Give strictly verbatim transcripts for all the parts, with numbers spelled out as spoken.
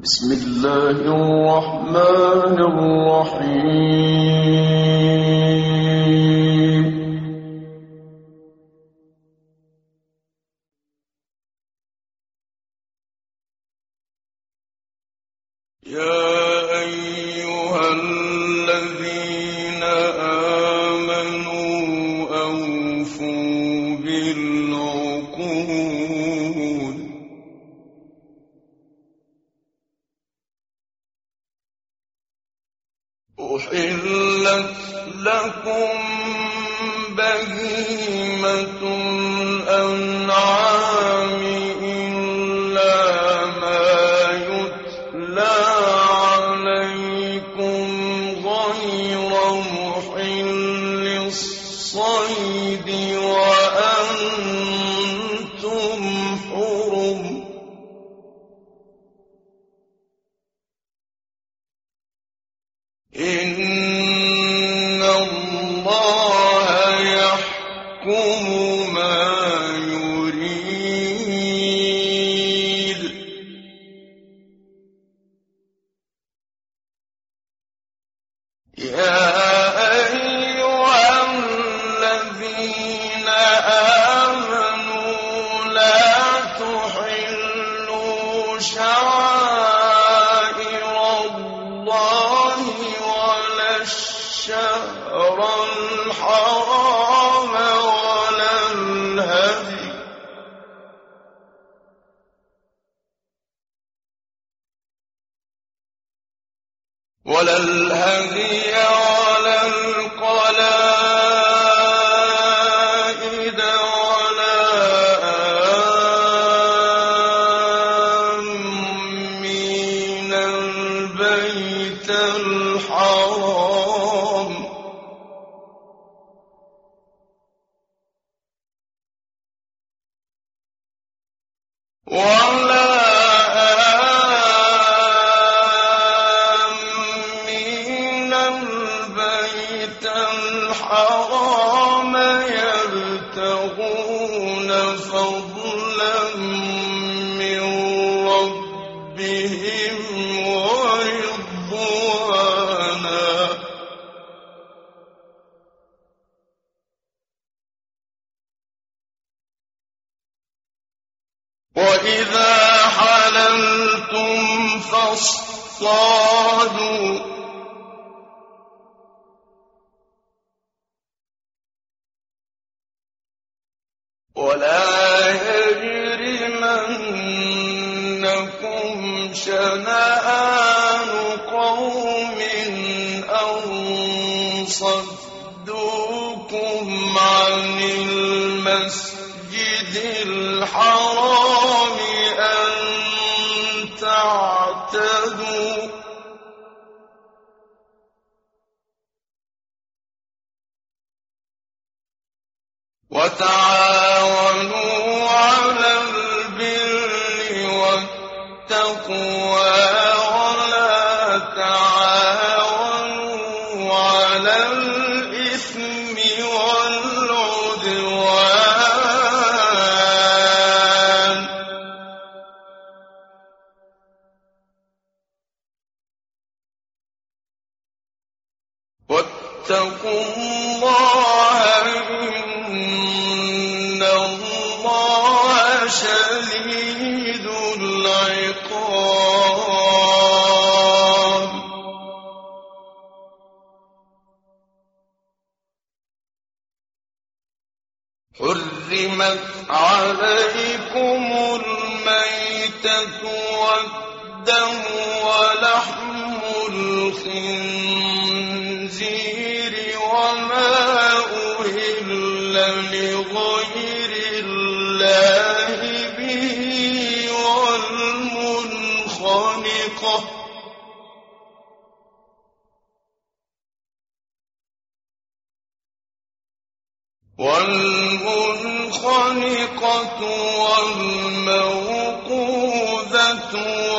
بسم الله الرحمن الرحيم. يا أيها الذين آمنوا أوفوا بالعقود أحلت لكم بهيمة الأنعام إلا ما يتلى عليكم غير محل الصيد وأنتم حرم. إن الله يحكم ما يريد. يا أيها الذين آمنوا لا تحلوا شعائر الله الشهر الحرام ولا الهدي ولا الهدي ولا القلائد ولا آمين البيت الحرام ولا آمين البيت الحرام يبتغون فضلا من ربهم ورضوانا وإذا حللتم فاصطادوا ولا يجرمنكم شنآن قوم أن صدوكم عن المسجد الحرام أن تعتدوا وتعاونوا على البر والتقوى ولا تعاونوا على الإثم والعدوان واتقوا الله إن الله شديد العقاب. حرمت عليكم الميتة والدم ولحم الخنزير وما أهل لغير الله به والمنخنقة والمنخنقة والموقوذة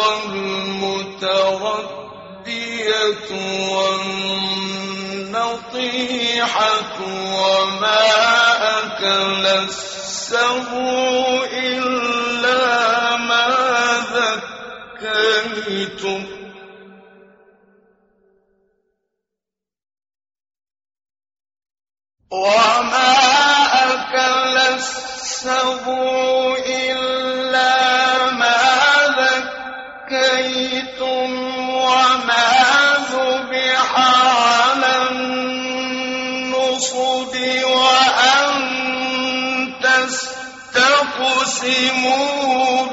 والمتردية والنطيحة وما أكل السبع إلا ما ذكرتم زكيتم وما أكل السبع إلا ما ذكيتم وما ذبح على النصب وأن تستقسموا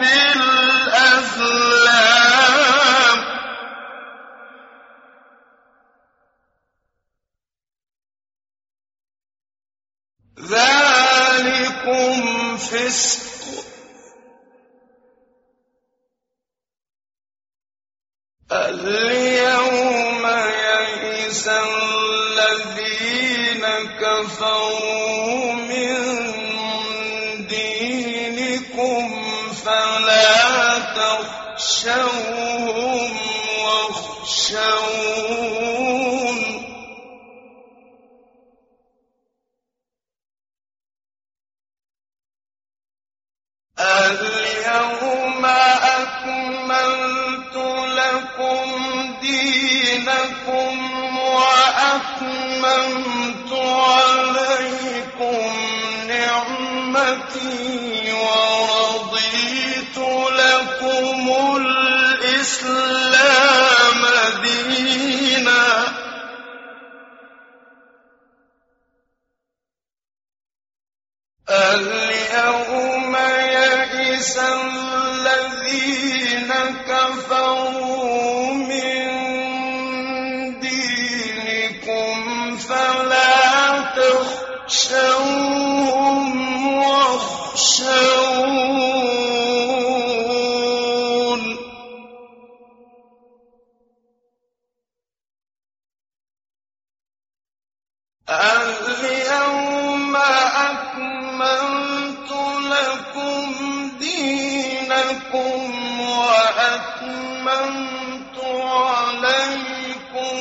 بالأزلام ذلكم فسق اليوم يئس الذين كفروا من دينكم فلا تخشوهم واخشون اليوم أكملت لكم دينكم وأتممت عليكم نعمتي ورضيت لكم الإسلام دينا اليوم يئس الذين كفروا من دينكم فلا تخشوهم واخشون اليوم أكملت لكم دينكم وأتممت عليكم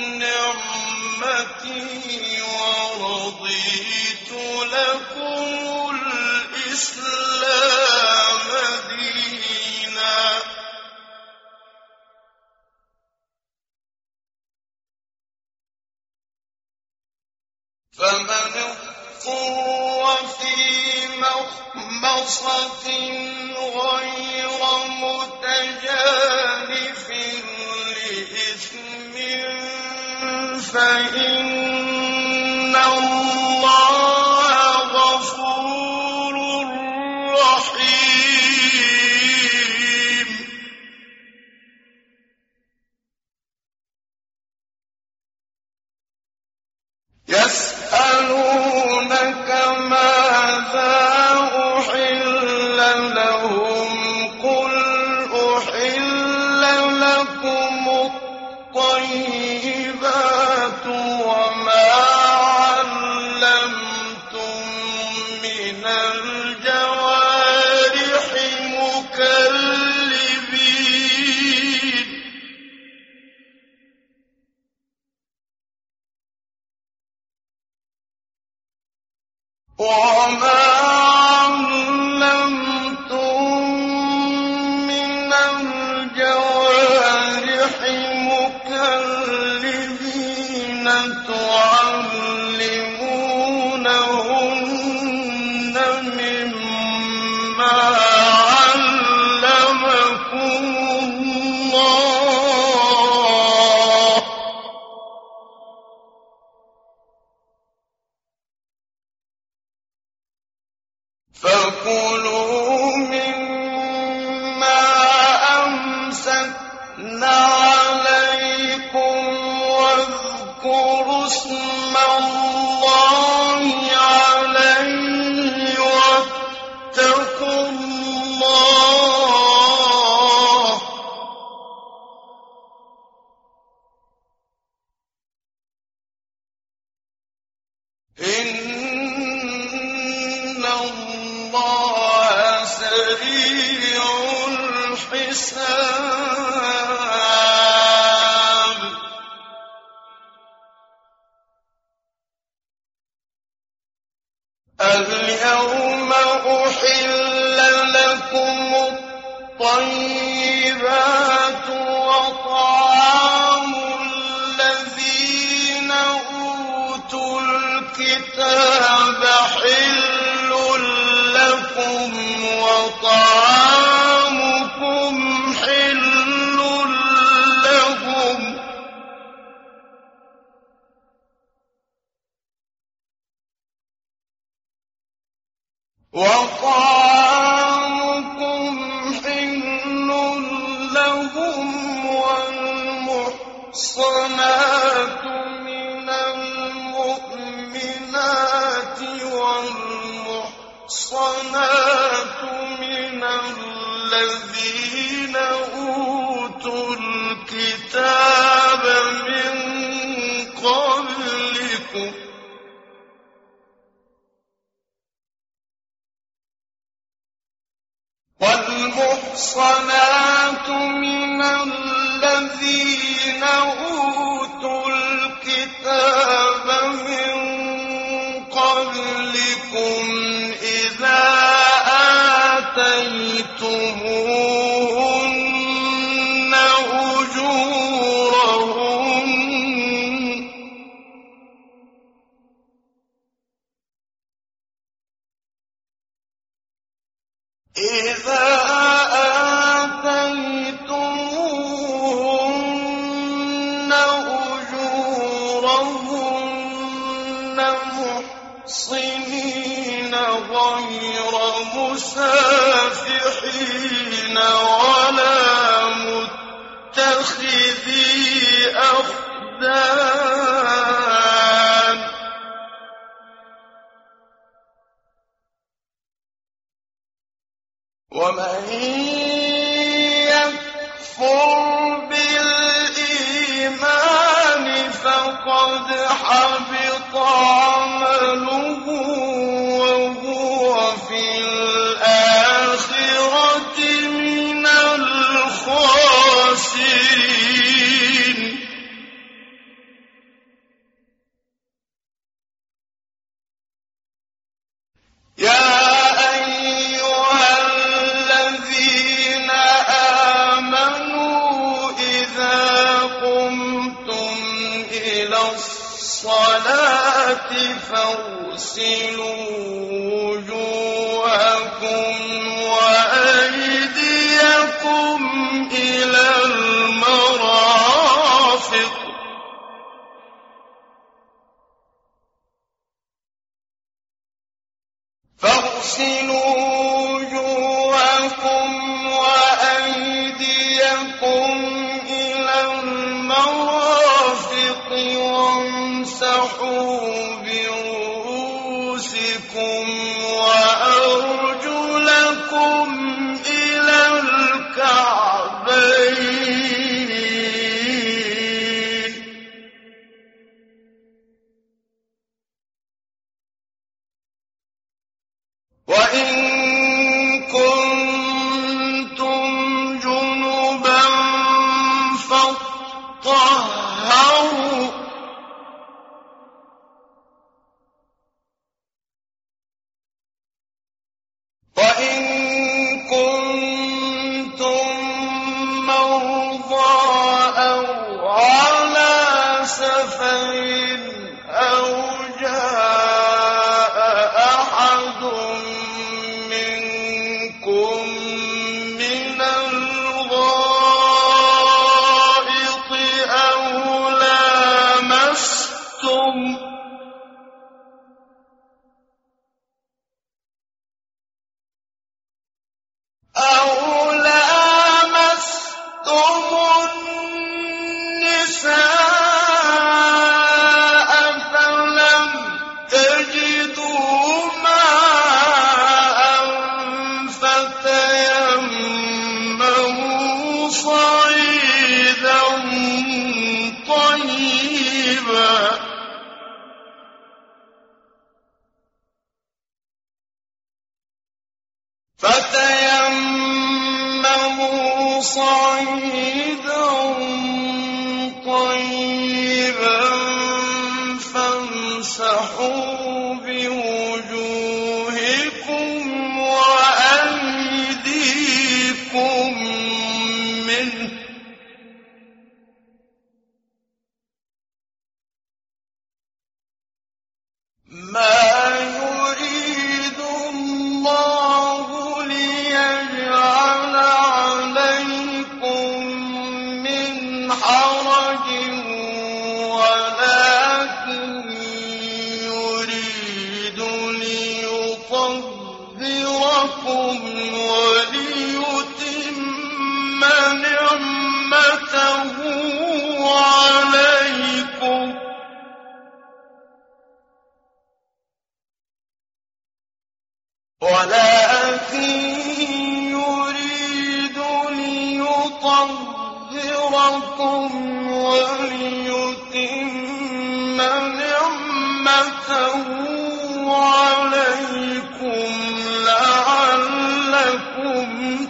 نعمتي ورضيت لكم الإسلام دينا فمن اضطر في مخمصة غير متجانف لإثم فإن الله غفور رحيم يسألونك ماذا أحل لهم قل أحل لكم الطيبات وما علمتم من الجوارح مكلبين وما علمتم من الجوارح مكلبين تعلمونهن مما علمكم الله فكلوا مما أمسكن عليكم واذكروا اسم الله عليه واتقوا الله إن الله سريع الحساب اليوم أحل لكم الطيبات الكتاب حل لكم وطعامكم حل لهم وطعامكم حل لهم والمحصنات من المؤمنات والمحصنات من الذين أوتوا الكتاب من قبلكم والمحصنات من الذين أوتوا الكتاب من قبلكم إذا آتيتموهن أجورهن إذا آتيتموهن أجورهن محصنين غير مسافحين ولا متخذي أخدان ومن يكفر بالإيمان فقد حبط عمله وهو في الآخرة من الخاسرين يا الصلاة فاغسلوا وجوهكم وأيديكم إلى المرافق فاغسلوا وجوهكم وأيديكم إلى المرافق وامسحوا برؤوسكم وأرجلكم إلى الكعبين وإن كنتم جنبا فاطهروا وإن كنتم مرضى أو على سفر أو جاء أحد منكم من الغائط أو لامستم أو لامستم النساء فلم تجدوا ماء فتيمموا صعيدا طيبا فتيمموا صعيدا طيبا فامسحوا بوجوهكم وأيديكم منه ما وليتم نعمته عليكم ولكن يريد ليطهركم وليتم نعمته عليكم لعلكم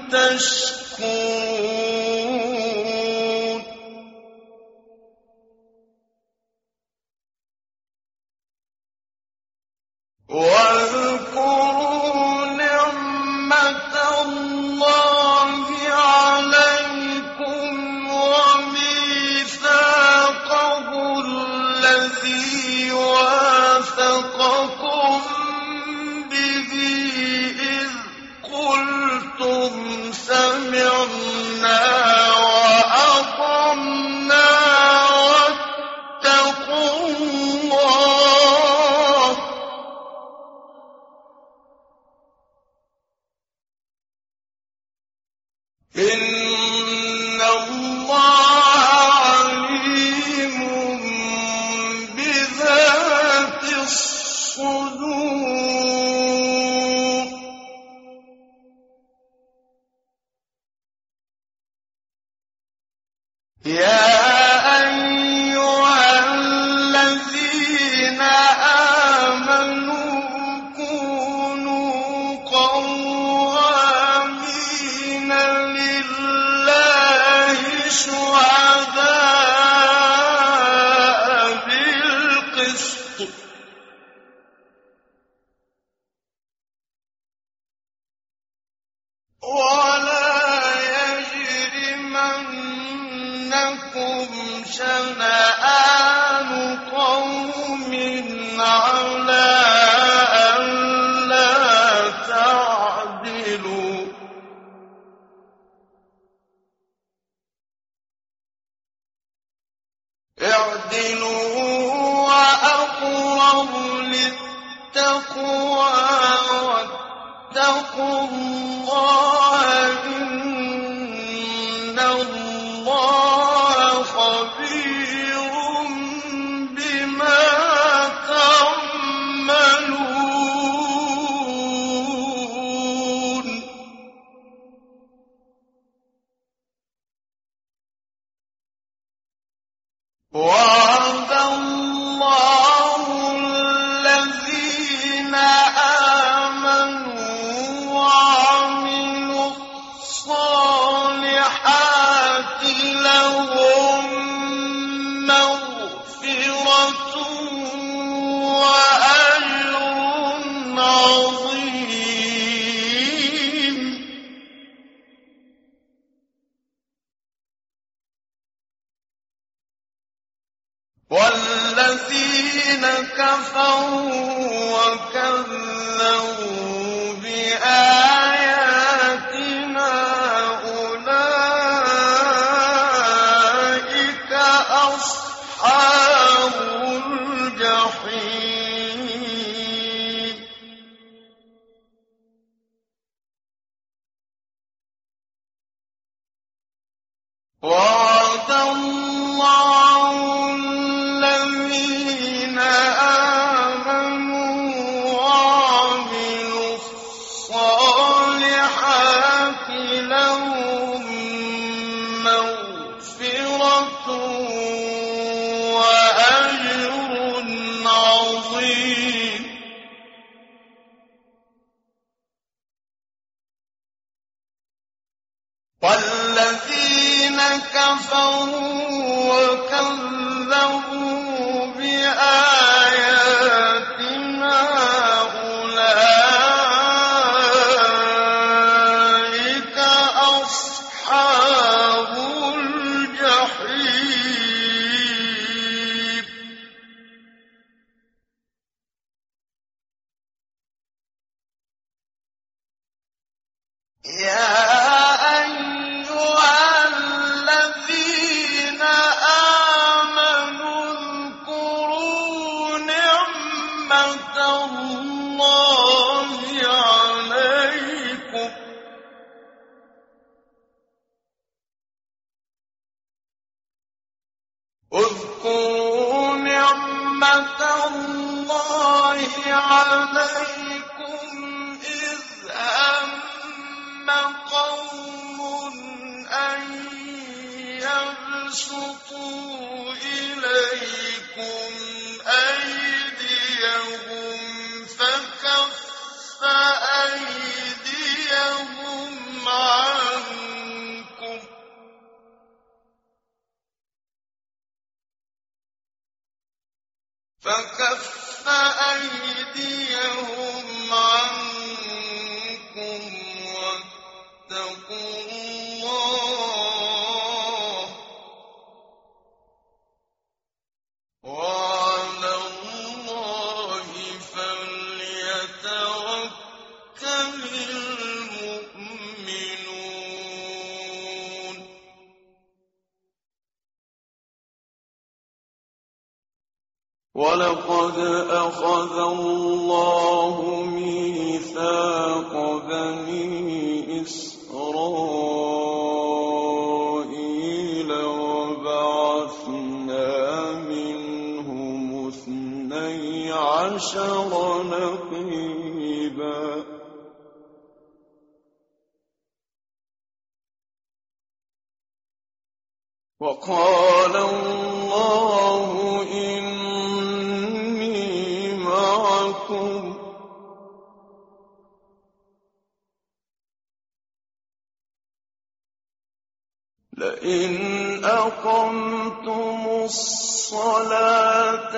تشكرون واذكروا نعمة الله عليكم وميثاقه الذي واثقكم به إذ قلتم سمعنا وأطعنا واتقوا الله إن الله عليم بذات الصدور يا أيها الذين آمنوا كونوا قوامين لله شهداء بالقسط ولا يجرمنكم شنآن قوم على ألا تعدلوا اعدلوا وأقرب للتقوى واتقوا الله إن الله خبير بما تعملون وعد الله الذين آمنوا وعملوا الصالحات لهم مغفرة وأجر عظيم والذين كفروا وكذبوا بآياتنا أولئك أصحاب الجحيم وعد الله الذين آمنوا وعملوا الصالحات لهم مغفرة وأجر عظيم والذين كفروا وكذبوا بآياتنا أولئك أصحاب الجحيم يا أيها الذين آمنوا اذكروا نعمة الله عليكم إذ هم قوم أن يبسطوا إليكم أيديهم فكف أيديهم عنكم فكف أيديهم عنكم واتقوا الله وعلى الله فليتوكل المؤمنون. ولقد أخذ الله ميثاق بني إسرائيل وبعثنا منهم اثني عشر نقيبا وقال الله إني معكم لئن أقمتم الصلاة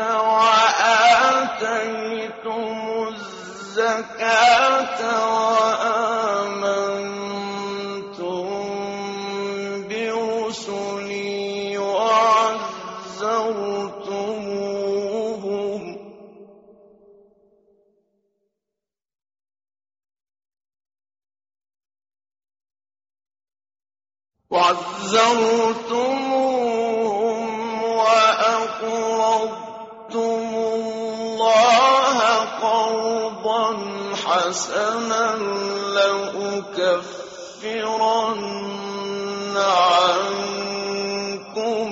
وآتيتم الزكاة وآمنتم برسلي وعزرتموهم وعزرتموهم وأقرضتم الله قرضا حسنا لأكفرن عنكم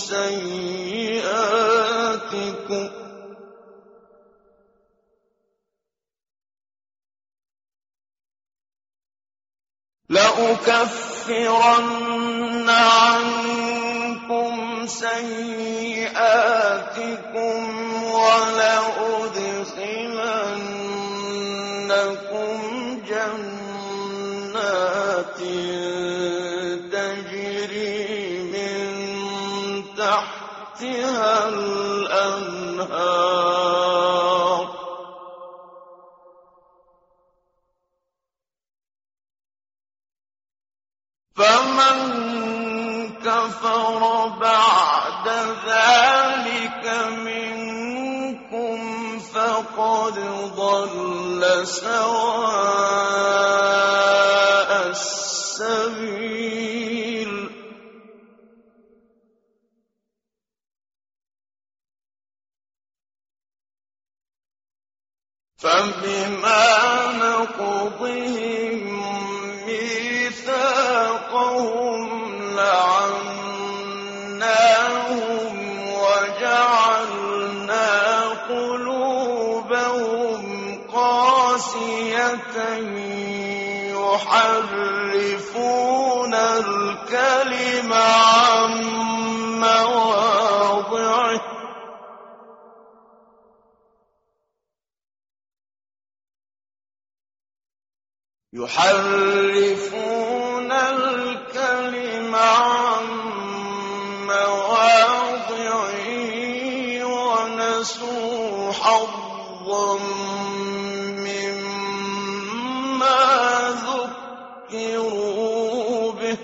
سيئاتكم لأكفرن عنكم سيئاتكم ولأدخلنكم جنات تجري من تحتها الأنهار فمن كفر بعد ذلك منكم فقد ضل سواء السبيل. فبما نقضهم ميثاقهم لعناهم وجعلنا قلوبهم قاسية يحرفون الكلم عن مواضعه يحرفون الكلم عن مواضعه ونسوا حظا مما ذكروا به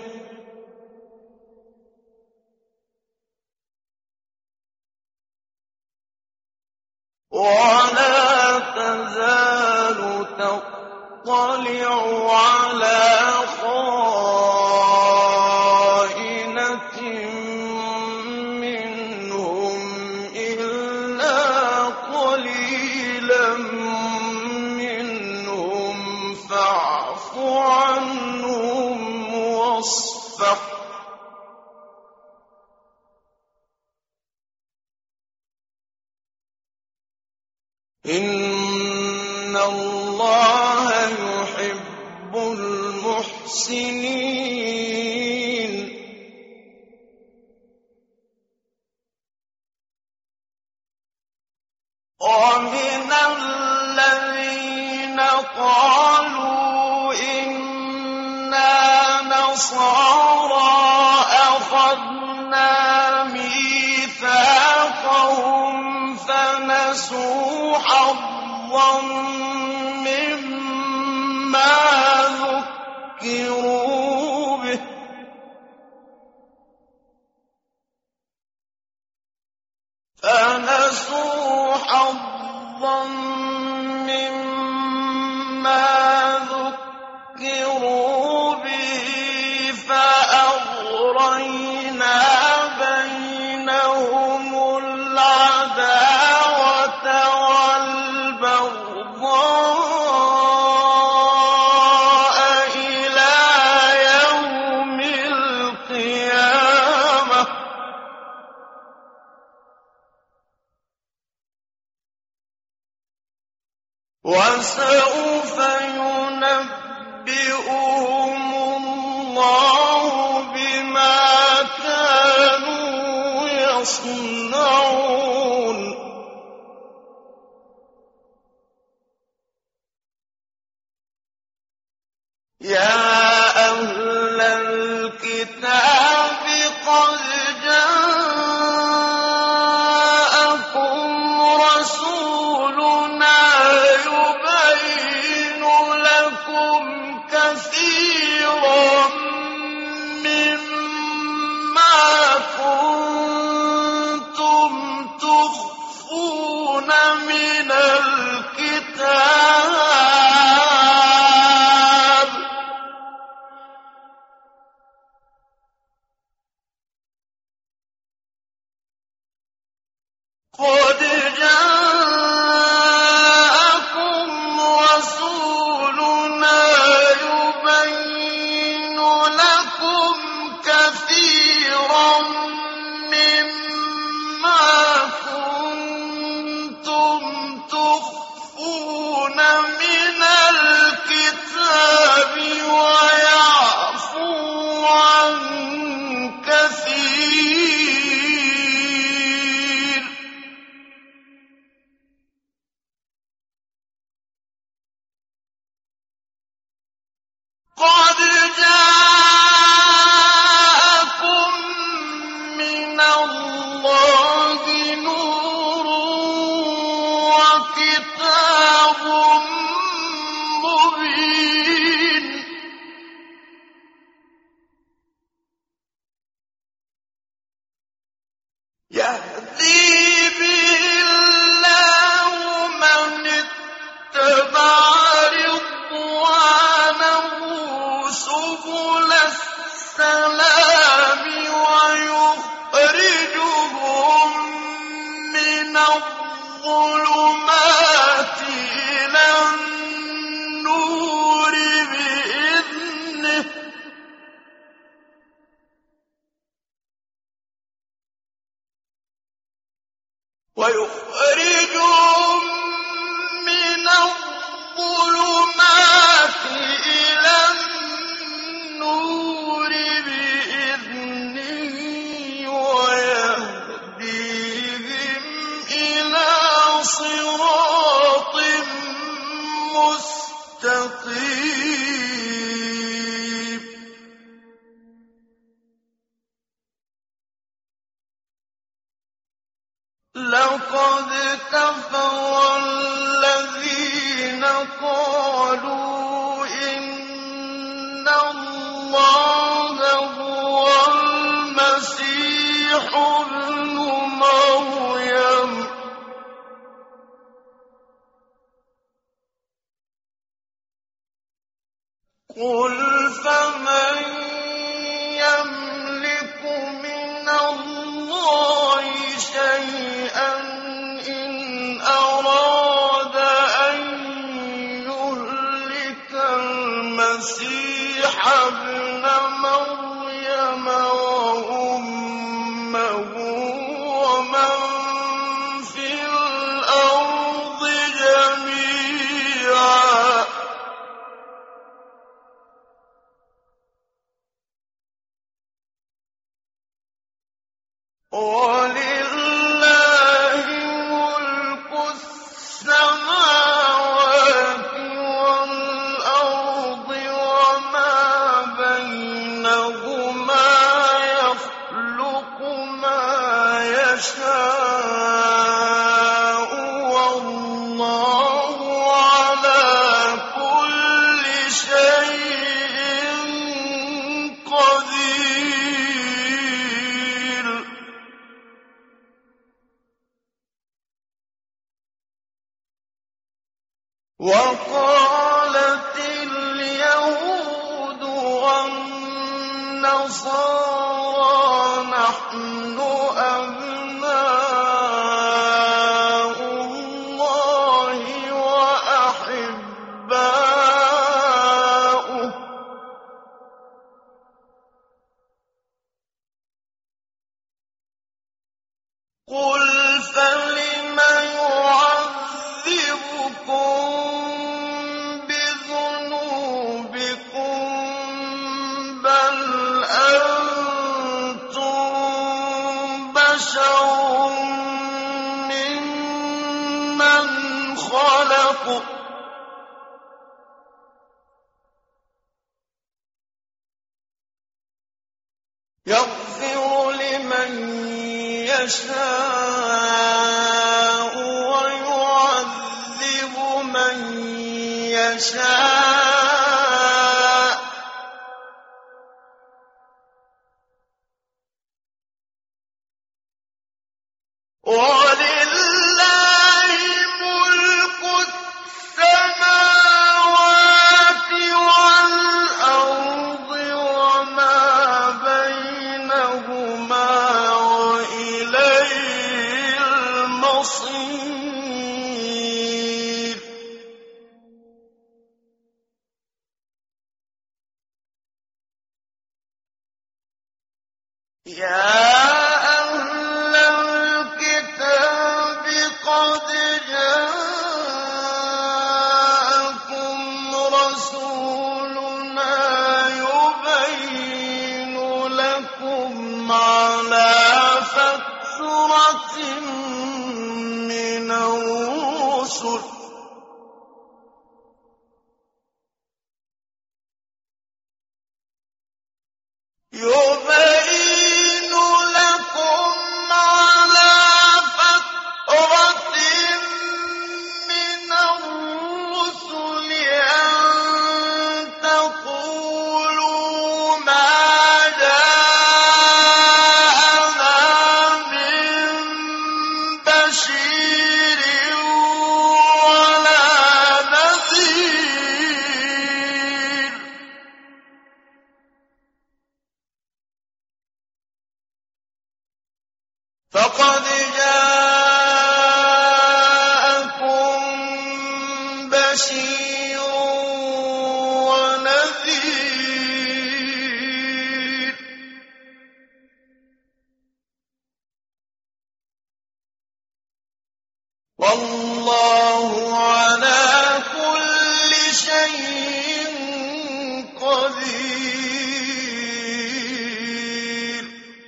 ولا تزال تطلع على خائنة منهم إلا قليلا منهم فاعف عنهم واصفح إِنَّ اللَّهَ يُحِبُّ الْمُحْسِنِينَ. وَمِنَ الَّذِينَ قَالُوا إِنَّا نَصَارَىٰ أَخَذْنَا مِيثَاقَهُمْ فَنَسُوا حَظًّا مِّمَّا ذُكِّرُوا بِهِ فَنَسُوا حَظًّا مِّمَّا ذُكِّرُوا بِهِ فَأَغْرَيْنَا بَيْنَهُمُ الْعَدَاوَةَ وَالْبَغْضَاءَ إِلَىٰ يَوْمِ الْقِيَامَةِ ۚ وَسَوْفَ يُنَبِّئُهُمُ اللَّهُ بِمَا كَانُوا يَصْنَعُونَ. يَا أَهْلَ الْكِتَابِ قَدْ جَاءَكُمْ رَسُولُنَا يُبَيِّنُ لَكُمْ كَثِيرًا مِّمَّا كُنتُمْ تُخْفُونَ مِنَ الْكِتَابِ ۖ قَدْ جَاءَكُمْ رَسُولُنَا يُبَيِّنُ لَكُمْ كَثِيرًا مِّمَّا كُنتُمْ تُخْفُونَ مِنَ الْكِتَابِ وَيَعْفُو عَن كَثِيرٍ ۚ قَدْ جَاءَكُم مِّنَ اللَّهِ نُورٌ وَكِتَابٌ مُّبِينٌ. يَهْدِي بِهِ اللَّهُ مَنِ اتَّبَعَ رِضْوَانَهُ سُبُلَ السَّلَامِ وَيُخْرِجُهُم مِّنَ الظُّلُمَاتِ إِلَى النُّورِ بِإِذْنِهِ ۖ وَيُخْرِجُهُم مِّنَ الظُّلُمَاتِ إِلَى النُّورِ بِإِذْنِهِ وَيَهْدِيهِمْ إِلَىٰ صِرَاطٍ مُّسْتَقِيمٍ. لَقَدْ كَفَرَ الَّذِينَ قَالُوا إِنَّ اللَّهَ هُوَ الْمَسِيحُ ابْنُ مَرْيَمَ ۚ قُلْ فَمَن يَمْلِكُ مِنَ اللَّهِ شَيْئًا إِنْ أَرَادَ أَن يُهْلِكَ الْمَسِيحَ ابْنَ مَرْيَمَ وَأُمَّهُ وَمَن فِي الْأَرْضِ وَلِلَّهِ مُلْكُ السَّمَاوَاتِ وَالْأَرْضِ وَمَا بَيْنَهُمَا ۖ يَخْلُقُ مَا يَشَاءُ ۚ وَاللَّهُ عَلَىٰ كُلِّ شَيْءٍ قَدِيرٌ. وَقَالَتِ الْيَهُودُ وَالنَّصَارَىٰ نَحْنُ أَبْنَاءُ اللَّهِ وَأَحِبَّاؤُهُ ۚ قُلْ فَلِمَ يُعَذِّبُكُم بِذُنُوبِكُم ۖ بَلْ أَنتُم بَشَرٌ مِّمَّنْ خَلَقَ ۚ يَغْفِرُ لِمَن يَشَاءُ وَيُعَذِّبُ مَن يَشَاءُ ۚ وَلِلَّهِ مُلْكُ السَّمَاوَاتِ وَالْأَرْضِ وَمَا بَيْنَهُمَا ۖ وَإِلَيْهِ الْمَصِيرُ. يَا أَهْلَ الْكِتَابِ قَدْ جَاءَكُمْ رَسُولُنَا يُبَيِّنُ لَكُمْ عَلَىٰ فَتْرَةٍ مِّنَ الرُّسُلِ يُبَيِّنُ لَكُمْ عَلَىٰ فَتْرَةٍ مِّنَ الرُّسُلِ أَن تَقُولُوا مَا جَاءَنَا مِن بَشِيرٍ وَلَا نَذِيرٍ ۖ فَقَدْ جَاءَكُم بَشِيرٌ وَنَذِيرٌ ۗ وَاللَّهُ عَلَىٰ كُلِّ شَيْءٍ قَدِيرٌ.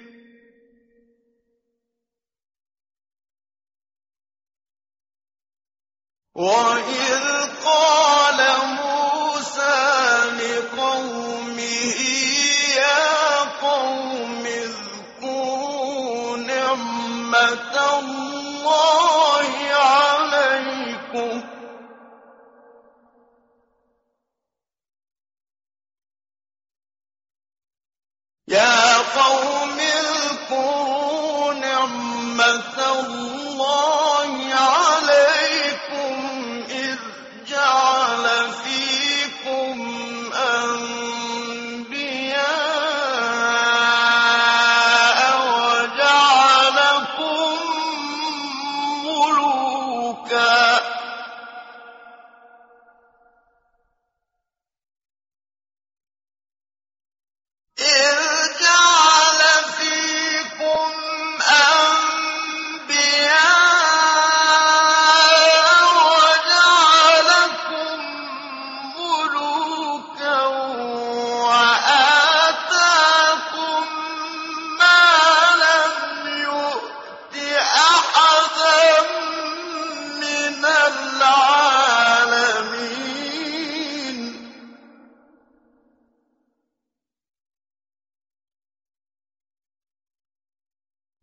وَإِذْ قَالَ مُوسَىٰ لِقَوْمِهِ يَا قَوْمِ اذْكُرُوا نِعْمَةَ اللَّهِ عَلَيْكُمْ يَا قَوْمِ اذْكُرُوا نِعْمَةَ اللَّهِ عَلَيْكُمْ إِذْ جَعَلَ فِيكُمْ أَنبِيَاءَ وَجَعَلَكُم مُّلُوكًا إِذْ جَعَلَ فِيكُمْ أَنبِيَاءَ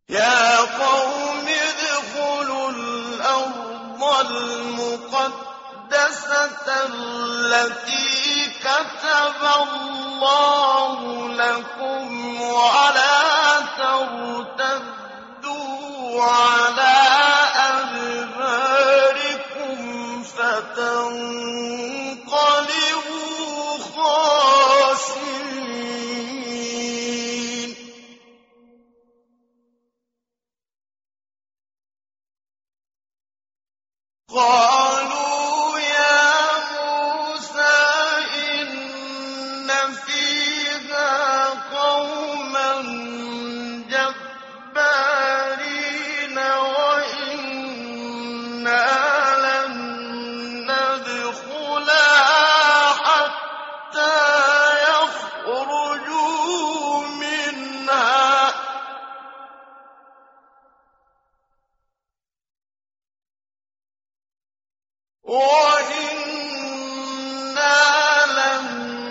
يَا قَوْمِ ادْخُلُوا الْأَرْضَ الْمُقَدَّسَةَ الَّتِي كَتَبَ اللَّهُ لَكُمْ وَلَا تَرْتَدُّوا عَلَىٰ أَدْبَارِكُمْ فَتَنقَلِبُوا خَاسِرِينَ. قَالُوا يَا مُوسَىٰ إِنَّ فِيهَا قَوْمًا جَبَّارِينَ وَإِنَّا لَن نَّدْخُلَهَا حَتَّىٰ يَخْرُجُوا مِنْهَا وَإِنَّا لَن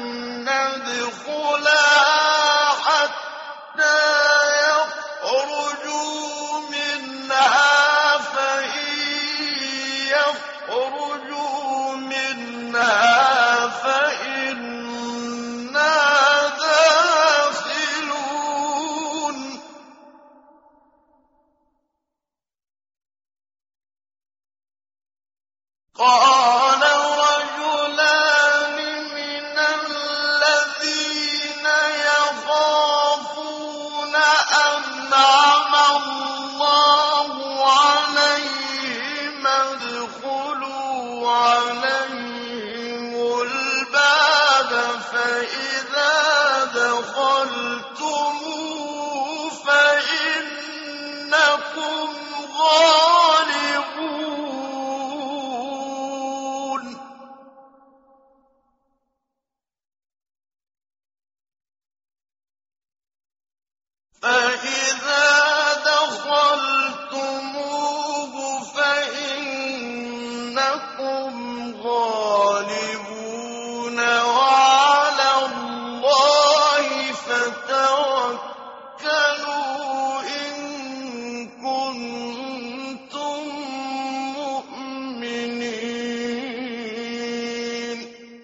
نَّدْخُلَهَا حَتَّىٰ يَخْرُجُوا مِنْهَا فَإِن يَخْرُجُوا مِنْهَا فَإِنَّا دَاخِلُونَ. قَالَ رَجُلَانِ مِنَ الَّذِينَ يَخَافُونَ أَنْعَمَ اللَّهُ عَلَيْهِمْ ادْخُلُوا عَلَيْهِمُ الْبَابَ فَإِذَا دَخَلْتُمُوهُ فَإِنَّكُمْ غَالِبُونَ. فَإِذَا دَخَلْتُمُوهُ فَإِنَّكُمْ غَالِبُونَ وَعَلَى اللَّهِ فَتَوَكَّلُوا إِن كُنتُم مُّؤْمِنِينَ.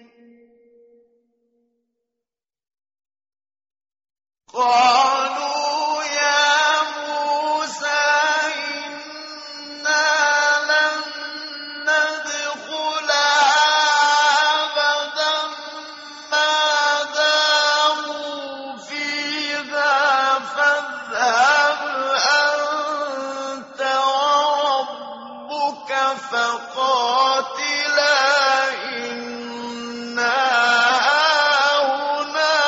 قَالُوا يَا مُوسَىٰ إِنَّا لَن نَّدْخُلَهَا أَبَدًا مَّا دَامُوا فِيهَا فَاذْهَبْ أَنتَ وَرَبُّكَ فَقَاتِلَا إِنَّا هَاهُنَا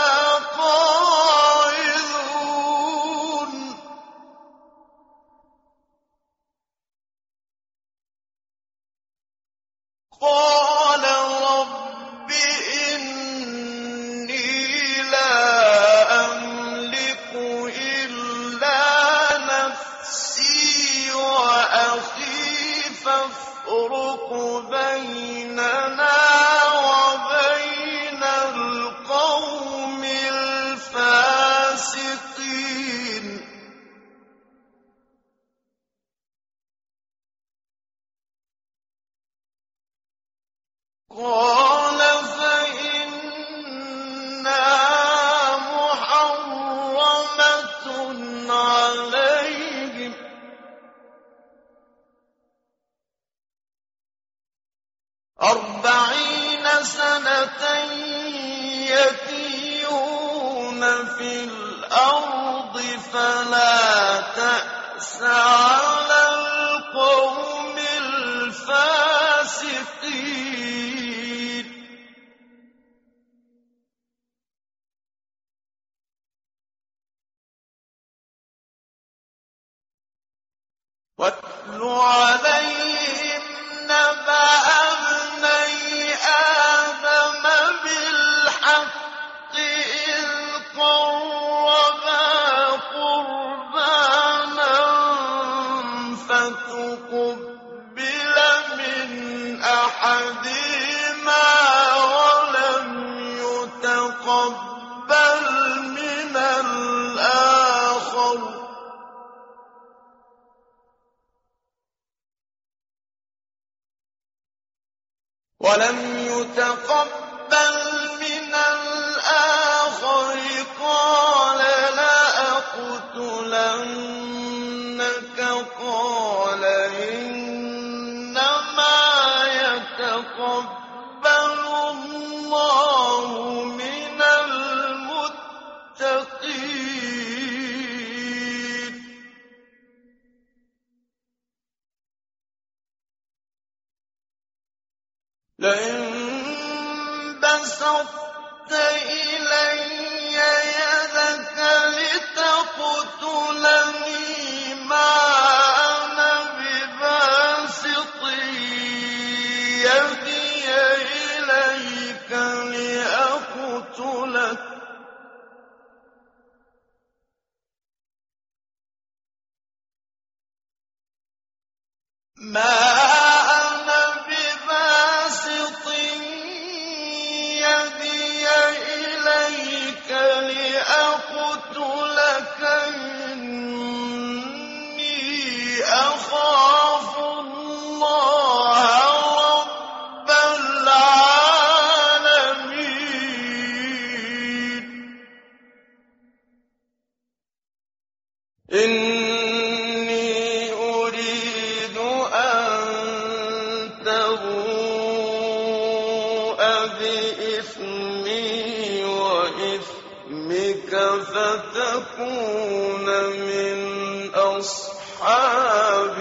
قَاعِدُونَ. قَالَ رَبِّ إِنِّي لَا أَمْلِكُ إِلَّا نَفْسِي وَأَخِي فَافْرُقْ بَيْنَنَا وَبَيْنَ الْقَوْمِ الْفَاسِقِينَ. قَالَ فَإِنَّهَا مُحَرَّمَةٌ عَلَيْهِمْ أَرْبَعِينَ سَنَةً يَتِيهُونَ فِي الْأَرْضِ فَلَا تَأْسَ عَلَى الْقَوْمِ الْفَاسِقِينَ. وَاتْلُ عَلَيْهِمْ نَبَأَ ابْنَيْ آدَمَ بِالْحَقِّ إِذْ قَرَّبَا قُرْبَانًا فَتُقُبِّلَ مِنْ أَحَدِهِمَا وَلَمْ يُتَقَبَّلْ مِنَ الْآخَرِ وَلَمْ يُتَقَبَّلْ مِنَ الْآخَرِ قَالَ لَأَقْتُلَنَّكَ قَالَ إِنَّمَا يَتَقَبَّلُ اللَّهُ مِنَ الْمُتَّقِينَ لئن بسطت إلي يدك لتقتلني ما أنا بباسط يدي إليك لأقتلك ما لأقتلك إني أخاف الله رب العالمين إني أريد أن تبوء بإثمي وإثمك فتكون من أصحاب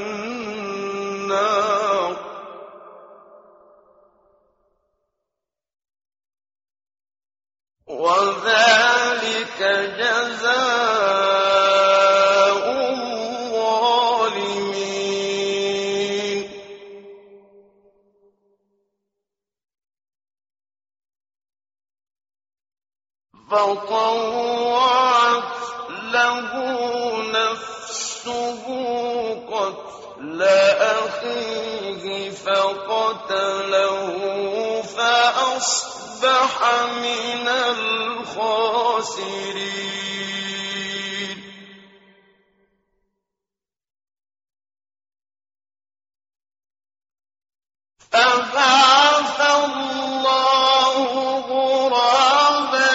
النار وذلك جزاء الظالمين فطوعت له نفسه قتل أخيه فقتله فأصبح من الخاسرين فبعث الله غرابا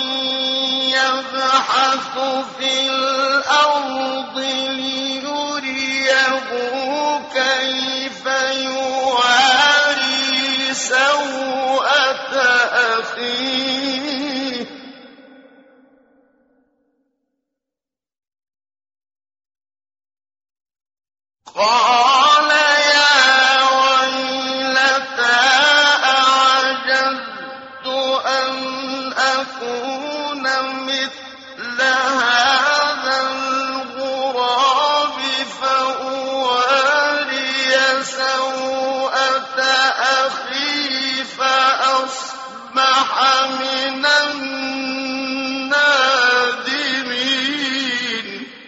يبحث في الأرض ليريه كيف يواري سوءة أخيه قال يا ويلتى أعجزت أن أكون مثل هذا الغراب فأواري سوءة أخي فأصبح من النادمين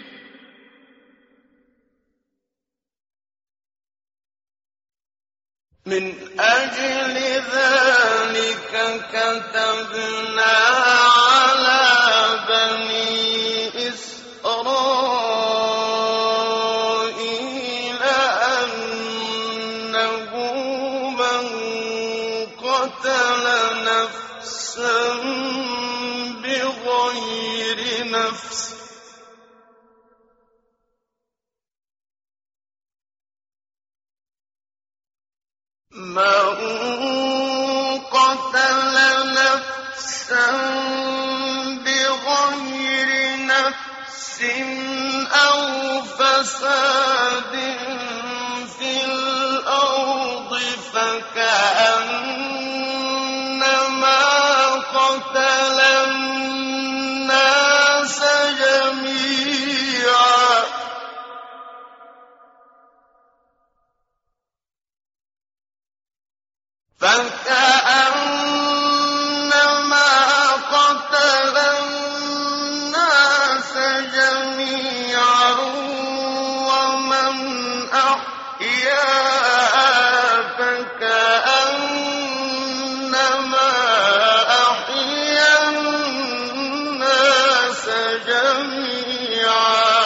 من أجل ذلك كتبنا على بني إسرائيل أنه من قتل نفسا بغير نفس من قتل نفسا بغير نفس أو فساد في الأرض فكأنما قتل الناس جميعا فكأنما قتل الناس جميعا ومن أحياها فكأنما أحيا الناس جميعا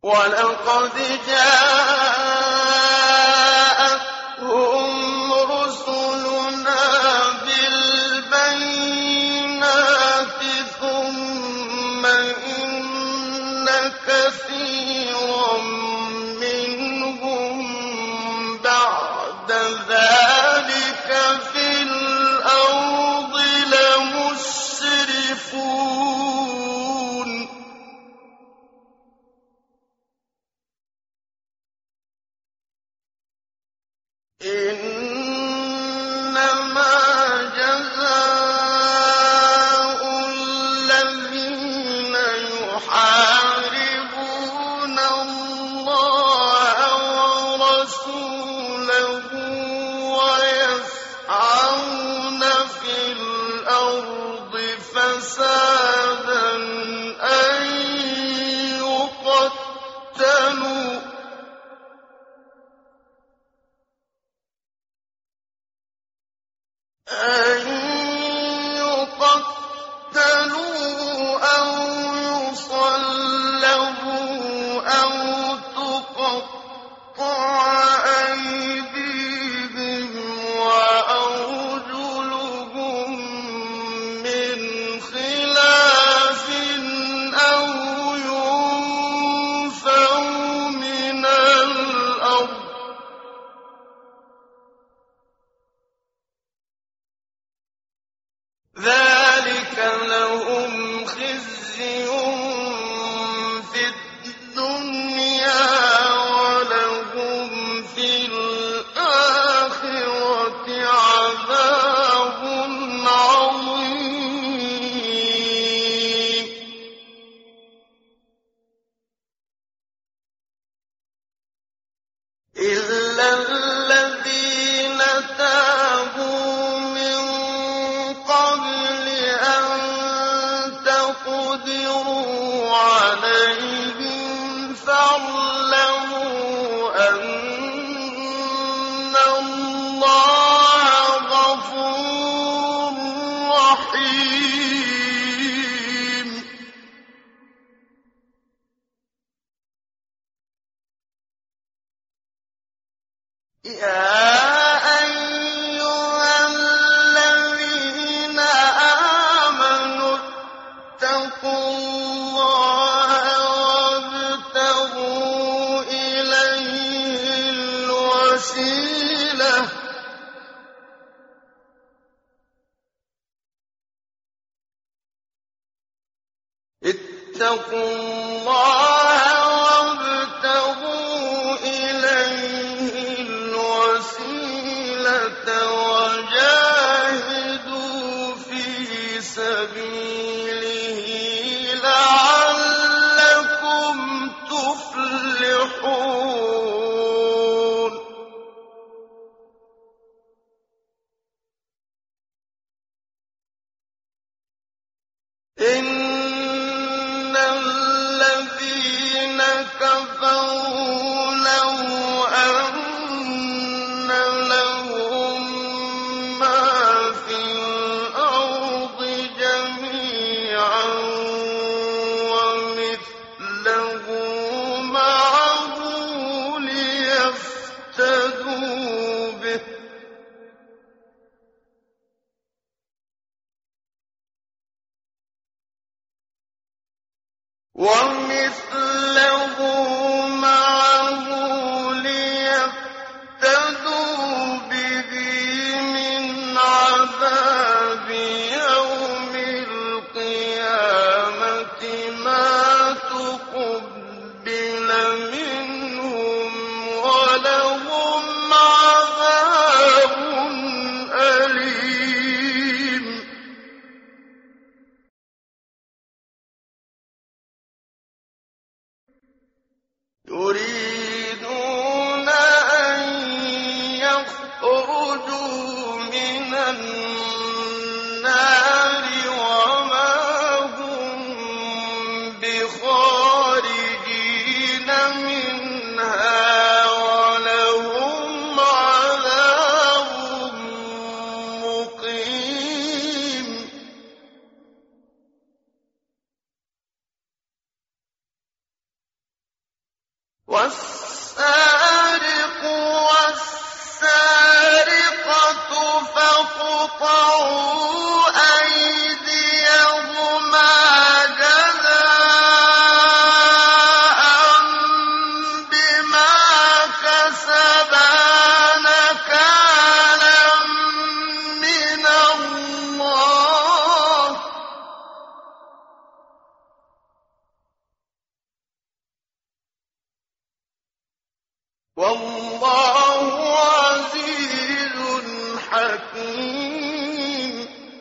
وَلَقَدْ جَاءَتْهُمْ رُسُلُنَا بِالْبَيِّنَاتِ ثُمَّ إِنَّ كَثِيرًا مِّنْهُم بَعْدَ ذَٰلِكَ فِي الْأَرْضِ لَمُسْرِفُونَ إِنَّمَا جَزَاءُ الَّذِينَ يُحَارِبُونَ اللَّهَ وَرَسُولَهُ وَيَسْعَوْنَ فِي الْأَرْضِ فَسَادًا أَن يُقَتَّلُوا أَن يُقَتَّلُوا أَوْ يُصَلَّبُوا أَوْ تُقَطَّعَ أَيْدِيهِمْ وَأَرْجُلُهُم مِّنْ خِلَافٍ أَوْ يُنفَوْا مِنَ الْأَرْضِ ۚ ذَٰلِكَ لَهُمْ خِزْيٌ فِي الدُّنْيَا وَلَهُمْ فِي الْآخِرَةِ عَذَابٌ عَظِيمٌ إِلَّا الَّذِينَ تَابُوا مِن قَبْلِ أَن تَقْدِرُوا عَلَيْهِمْ فَاعْلَمُوا أَنَّ اللَّهَ غَفُورٌ رَّحِيمٌ يَا أَيُّهَا الَّذِينَ آمَنُوا اتَّقُوا اللَّهَ وَابْتَغُوا إِلَيْهِ الْوَسِيلَةَ ۚ اتَّقُوا اللَّهَ وَابْتَغُوا إِلَيْهِ الْوَسِيلَةَ وَجَاهِدُوا فِي سَبِيلِهِ لَعَلَّكُمْ تُفْلِحُونَ إِنَّ الَّذِينَ كَفَرُوا لَوْ أَنَّ لَهُم مَّا فِي الْأَرْضِ جَمِيعًا وَمِثْلَهُ مَعَهُ لِيَفْتَدُوا بِهِ ۚ وَمِثْلَهُ مَعَهُ لِيَفْتَدُوا بِهِ مِنْ عَذَابِ يَوْمِ الْقِيَامَةِ مَا تُقُبِّلَ مِنْهُمْ وَلَهُمْ عَذَابٌ أَلِيمٌ يُرِيدُونَ أَن يَخْرُجُوا مِنَ النَّارِ وَمَا هُم بِخَارِجِينَ مِنْهَا وَلَهُمْ عَذَابٌ مُّقِيمٌ وَالسَّارِقُ وَالسَّارِقَةُ فَاقْطَعُوا أَيْدِيَهُمَا جَزَاءً بِمَا كَسَبَا نَكَالًا مِّنَ اللَّهِ ۗ وَاللَّهُ عَزِيزٌ حَكِيمٌ.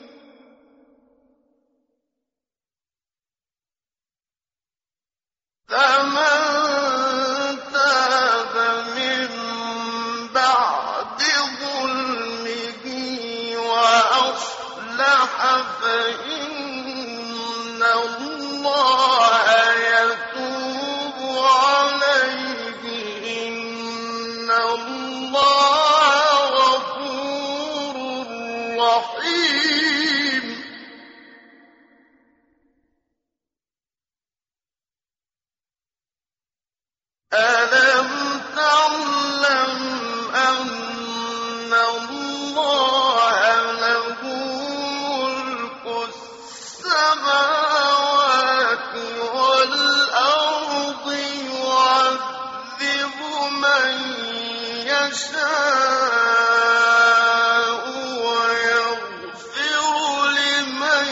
فَمَن تَابَ مِن بَعْدِ ظُلْمِهِ وَأَصْلَحَ فَإِنَّ اللَّهَ يَتُوبُ عَلَيْهِ ۗ إِنَّ اللَّهَ غَفُورٌ رَّحِيمٌ. أَلَمْ تَعْلَمْ أَنَّ اللَّهَ لَهُ مُلْكُ السَّمَاوَاتِ وَالْأَرْضِ يُعَذِّبُ مَن يَشَاءُ وَيَغْفِرُ لِمَن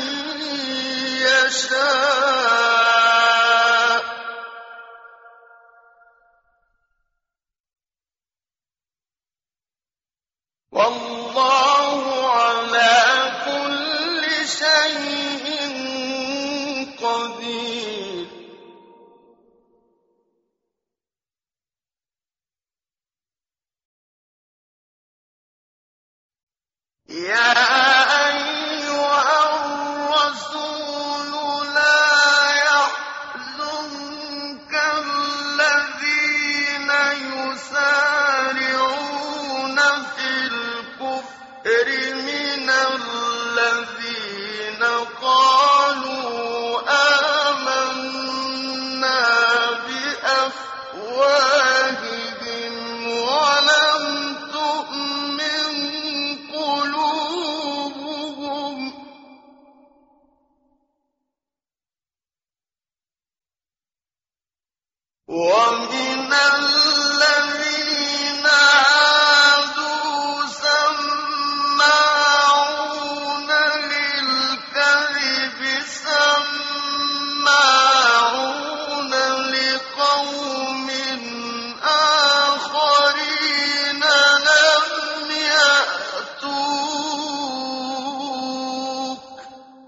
يَشَاءُ ۗ وَاللَّهُ عَلَىٰ كُلِّ شَيْءٍ قَدِيرٌ. يَا أَيُّهَا الرَّسُولُ لَا يَحْزُنكَ الَّذِينَ يُسَارِعُونَ فِي الْكُفْرِ مِنَ الَّذِينَ قَالُوا آمَنَّا بِأَفْوَاهِهِمْ وَلَمْ تُؤْمِن قُلُوبُهُمْ ۛ وَمِنَ الَّذِينَ هَادُوا سَمَّاعُونَ لِلْكَذِبِ سَمَّاعُونَ لِقَوْمٍ آخَرِينَ لَمْ يَأْتُوكَ ۖ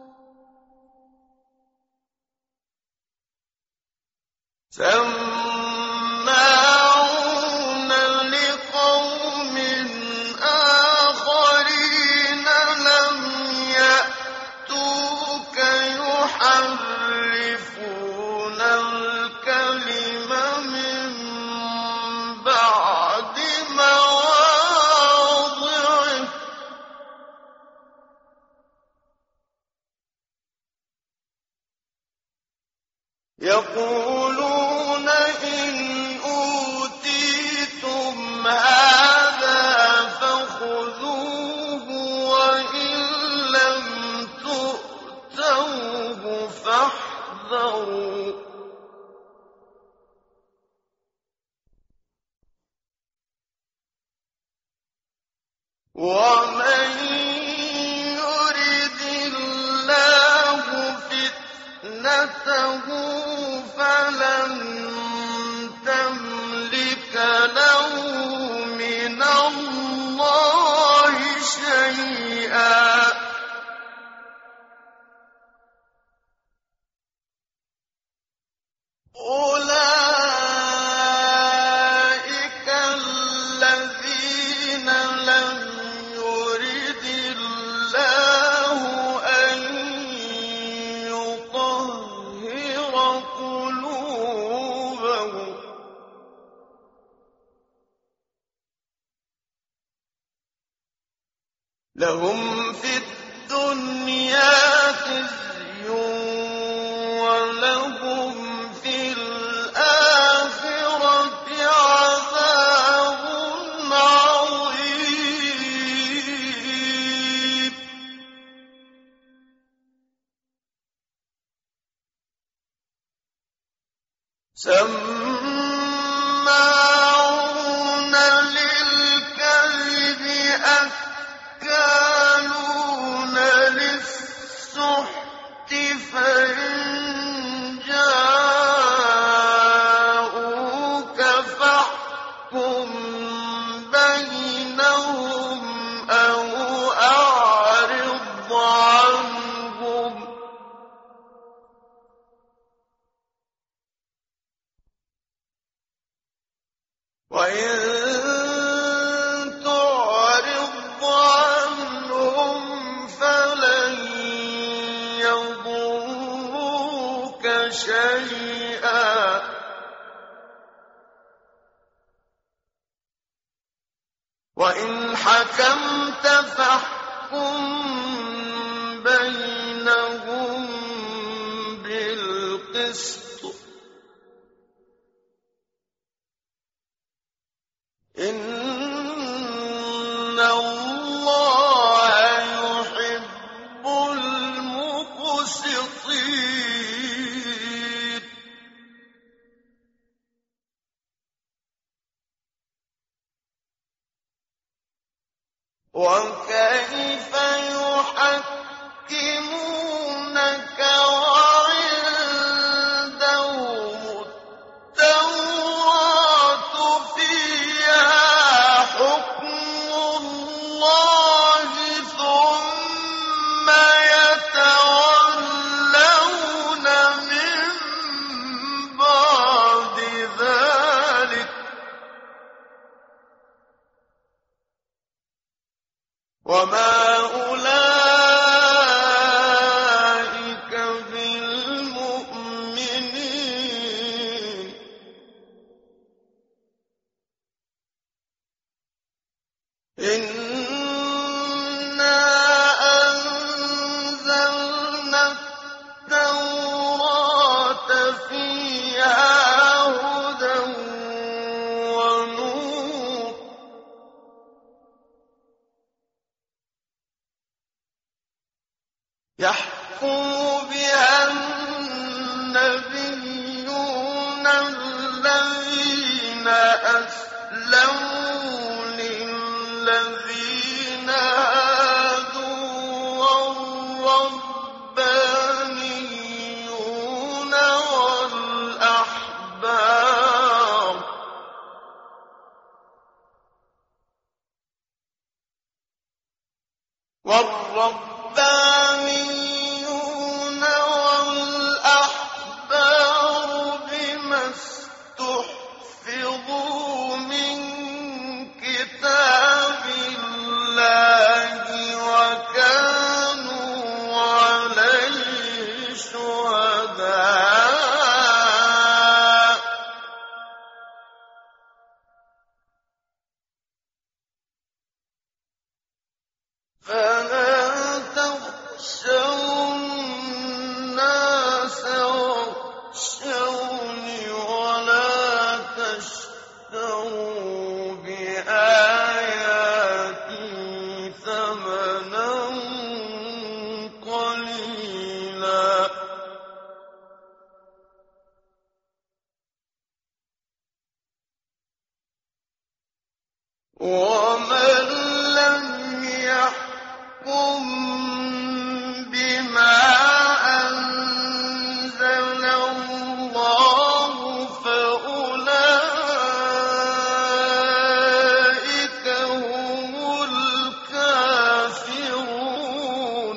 سَمَّاعُونَ لِقَوْمٍ آخَرِينَ لَمْ يَأْتُوكَ يُحَرِّفُونَ الْكَلِمَ مِن بَعْدِ مَوَاضِعِهِ ۖ يَقُولُونَ إِنْ أُوتِيتُمْ هَٰذَا فَخُذُوهُ وَإِن لَّمْ تُؤْتَوْهُ فَاحْذَرُوا ۚ وَمَن يُرِدِ اللَّهُ فِتْنَتَهُ فَلَن تَمْلِكَ لَهُ مِنَ اللَّهِ شَيْئًا. أُولَٰئِكَ الَّذِينَ لَمْ يُرِدِ اللَّهُ أَن يُطَهِّرَ سَمَّاعُونَ لِلْكَذِبِ أَكَّالُونَ لِلسُّحْتِ فَإِن جَاءُوكَ فَاحْكُم بَيْنَهُمْ أَوْ أَعْرِضْ عَنْهُمْ ۖ وَإِن تُعْرِضْ عَنْهُمْ فَلَن يَضُرُّوكَ شَيْئًا ۖ وَإِنْ حَكَمْتَ فَاحْكُم بَيْنَهُم بِالْقِسْطِ ۚ إِنَّ اللَّهَ يُحِبُّ الْمُقْسِطِينَ. وَكَيْفَ يُحَكِّمُونَكَ وَعِندَهُمُ التَّوْرَاةُ فِيهَا حُكْمُ اللَّهِ ثُمَّ يَتَوَلَّوْنَ مِن بَعْدِ ذَٰلِكَ ۚ وَمَا أُولَٰئِكَ بِالْمُؤْمِنِينَ. إِنَّا أَنزَلْنَا التَّوْرَاةَ فِيهَا هُدًى وَنُورٌ ۚ يَحْكُمُ بِهَا النَّبِيُّونَ الَّذِينَ أَسْلَمُوا لِلَّذِينَ هَادُوا وَالرَّبَّانِيُّونَ وَالْأَحْبَارُ وَالرَّبَّانِيُّونَ وَالْأَحْبَارُ بِمَا اسْتُحْفِظُوا مِن كِتَابِ اللَّهِ وَكَانُوا عَلَيْهِ شُهَدَاءَ ۚ فَلَا تَخْشَوُا النَّاسَ وَاخْشَوْنِ وَلَا تَشْتَرُوا بِآيَاتِي ثَمَنًا قَلِيلًا ۚ وَمَن لَّمْ يَحْكُم بِمَا أَنزَلَ اللَّهُ فَأُولَٰئِكَ هُمُ الْكَافِرُونَ.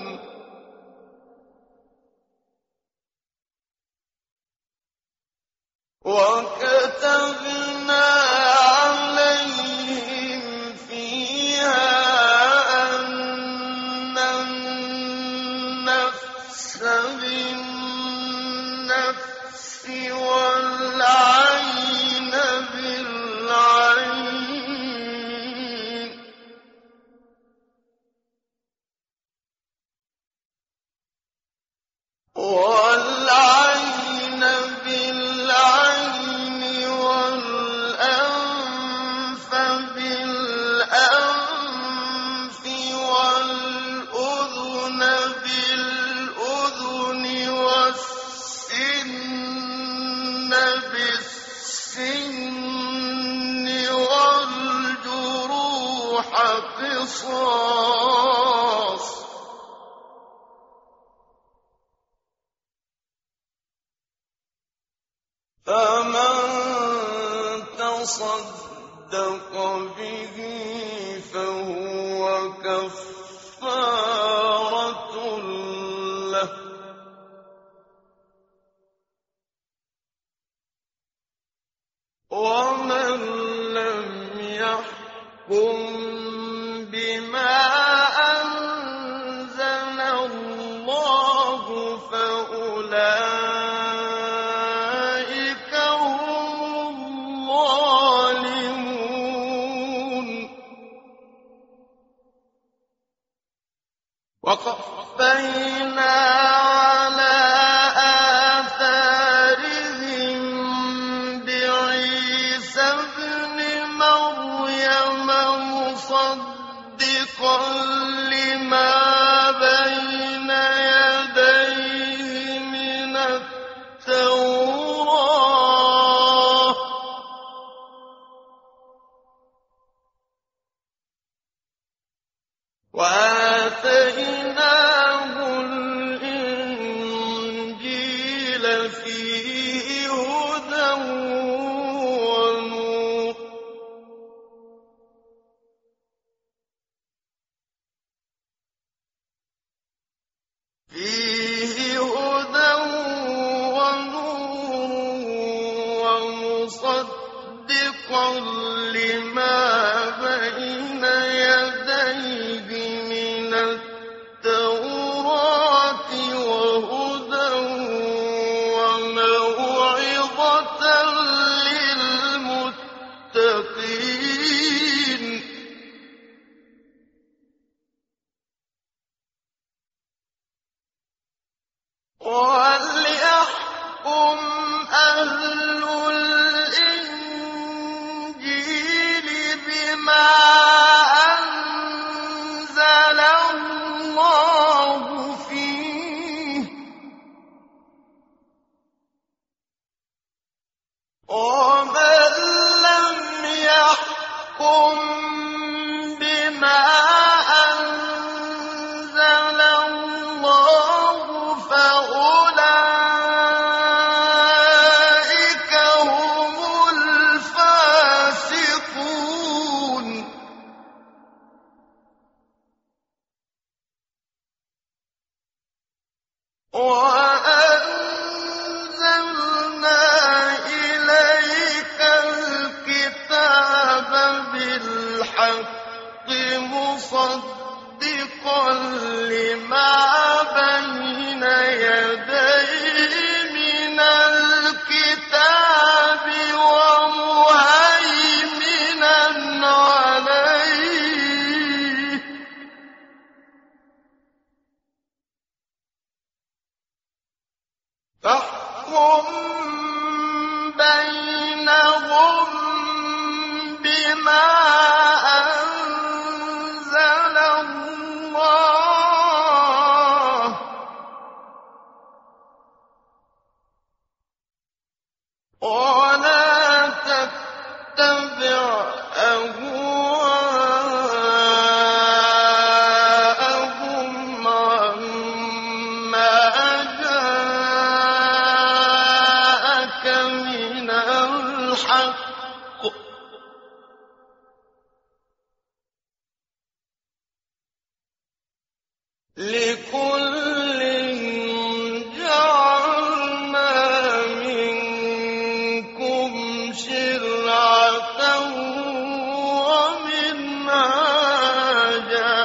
وَكَتَبْنَا عَلَيْهِمْ فِيهَا أَنَّ النَّفْسَ بِالنَّفْسِ وَالْعَيْنَ بِالْعَيْنِ وَالْعَيْنَ بِالْعَيْنِ وَالْأَنفَ بِالْأَنفِ وَالْأُذُنَ بِالْأُذُنِ وَالسِّنَّ بالسن والجروح قصاص فمن تصدق به فهو كفارة له ومن لم يحكم بما أنزل الله فأولئك هم الظالمون. وقفينا على آثارهم بعيسى ابن مريم مصدقا لما بين يديه من التوراة وآتيناه الإنجيل فيه هدى ونور فيه هدى ونور ومصدقا لما بين يديه من التوراة وهدى وموعظة للمتقين. وليحكم أهل الإنجيل بما أنزل الله فيه ومن لم يحكم بما أنزل الله فأولئك هم الفاسقون. وأنزلنا إليك الكتاب بالحق مصدقا لما بين يديه من الكتاب ومهيمنا عليه فاحكم بينهم بما أنزل الله ولا تتبع أهواءهم عما جاءك من الحق لكل جعلنا منكم شرعة ومنهاجا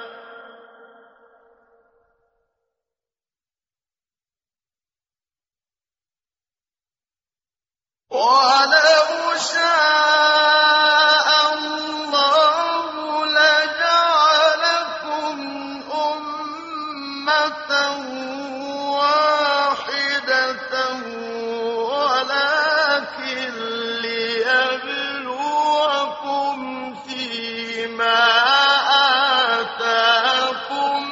ولو شاء الله لجعلكم أمة واحدة ولكن ليبلوكم فيما آتاكم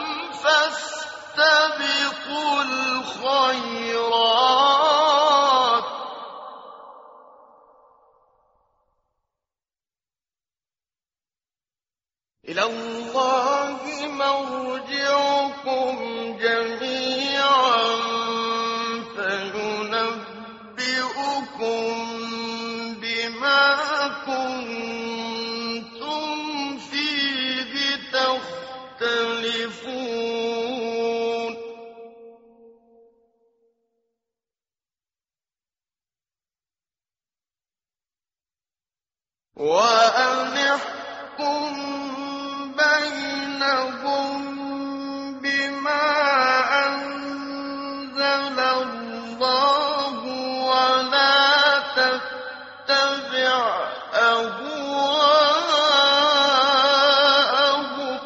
فاستبقوا الخيرات وأن احكم بينهم بما أنزل الله ولا تتبع أهواءهم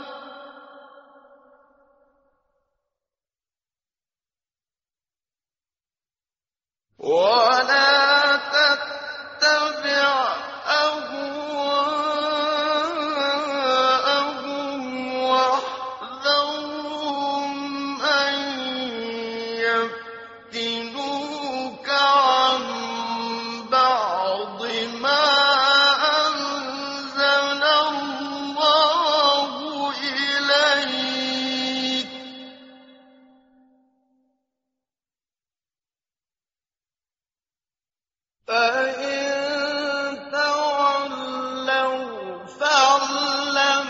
ولا تتبع أهواءهم واحذرهم أن يفتنوك عن بعض ما أنزل الله إليك فإن تولوا فاعلم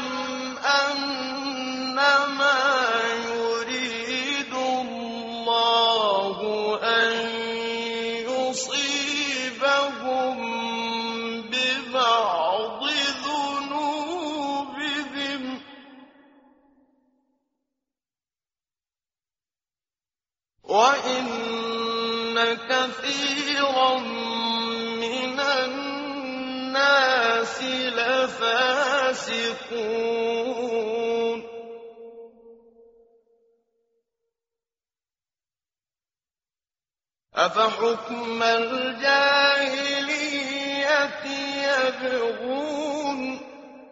أنما يريد الله أن يصيبهم ببعض ذنوبهم وإن كثيرا من الناس لفاسقون أفحكم الجاهلية يبغون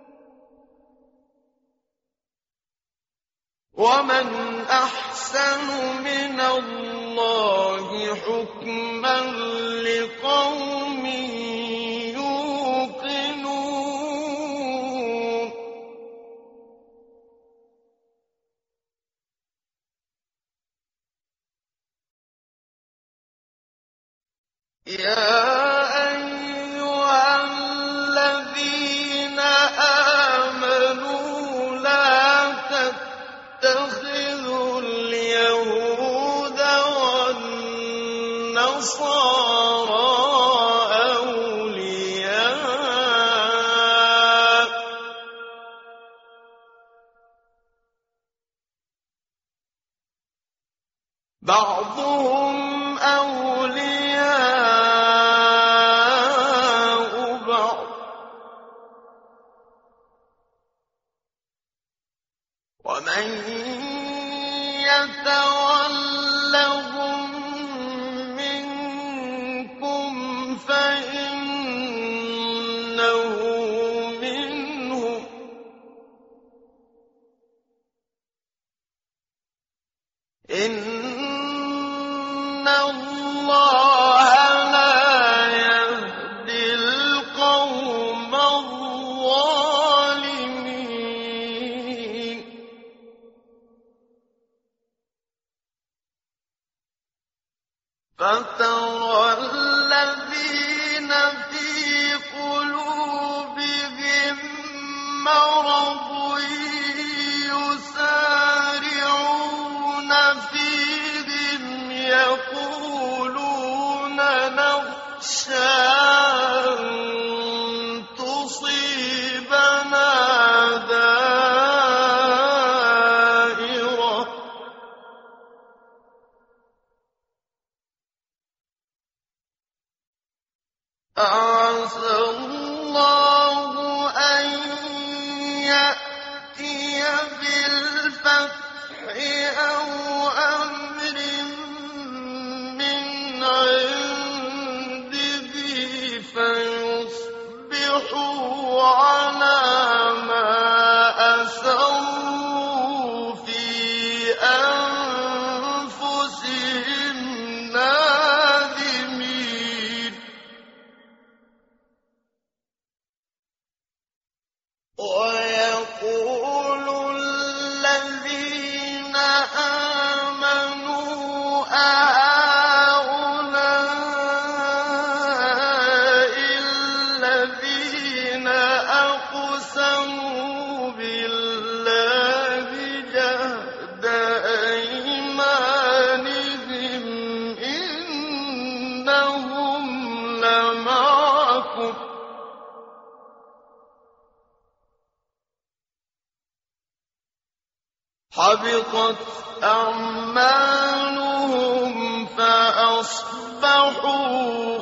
ومن أحسن من الله حكما لقوم يوقنون يا أيها الذين آمنوا لا تتخذوا اليهود والنصارى أولياء بعضهم أولياء بعض ومن يتولهم منكم فإنه منهم إن الله لا يهدي القوم الظالمين فترى الذين في قلوبهم مرض يسارعون فيهم يقولون نخشى أن تصيبنا دائرة عسى الله أن يأتي بالفتح أو أمر من عنده فيصبحوا على ما أسروا في أنفسهم نادمين ويقول الذين آمنوا حبطت أعمالهم فأصبحوا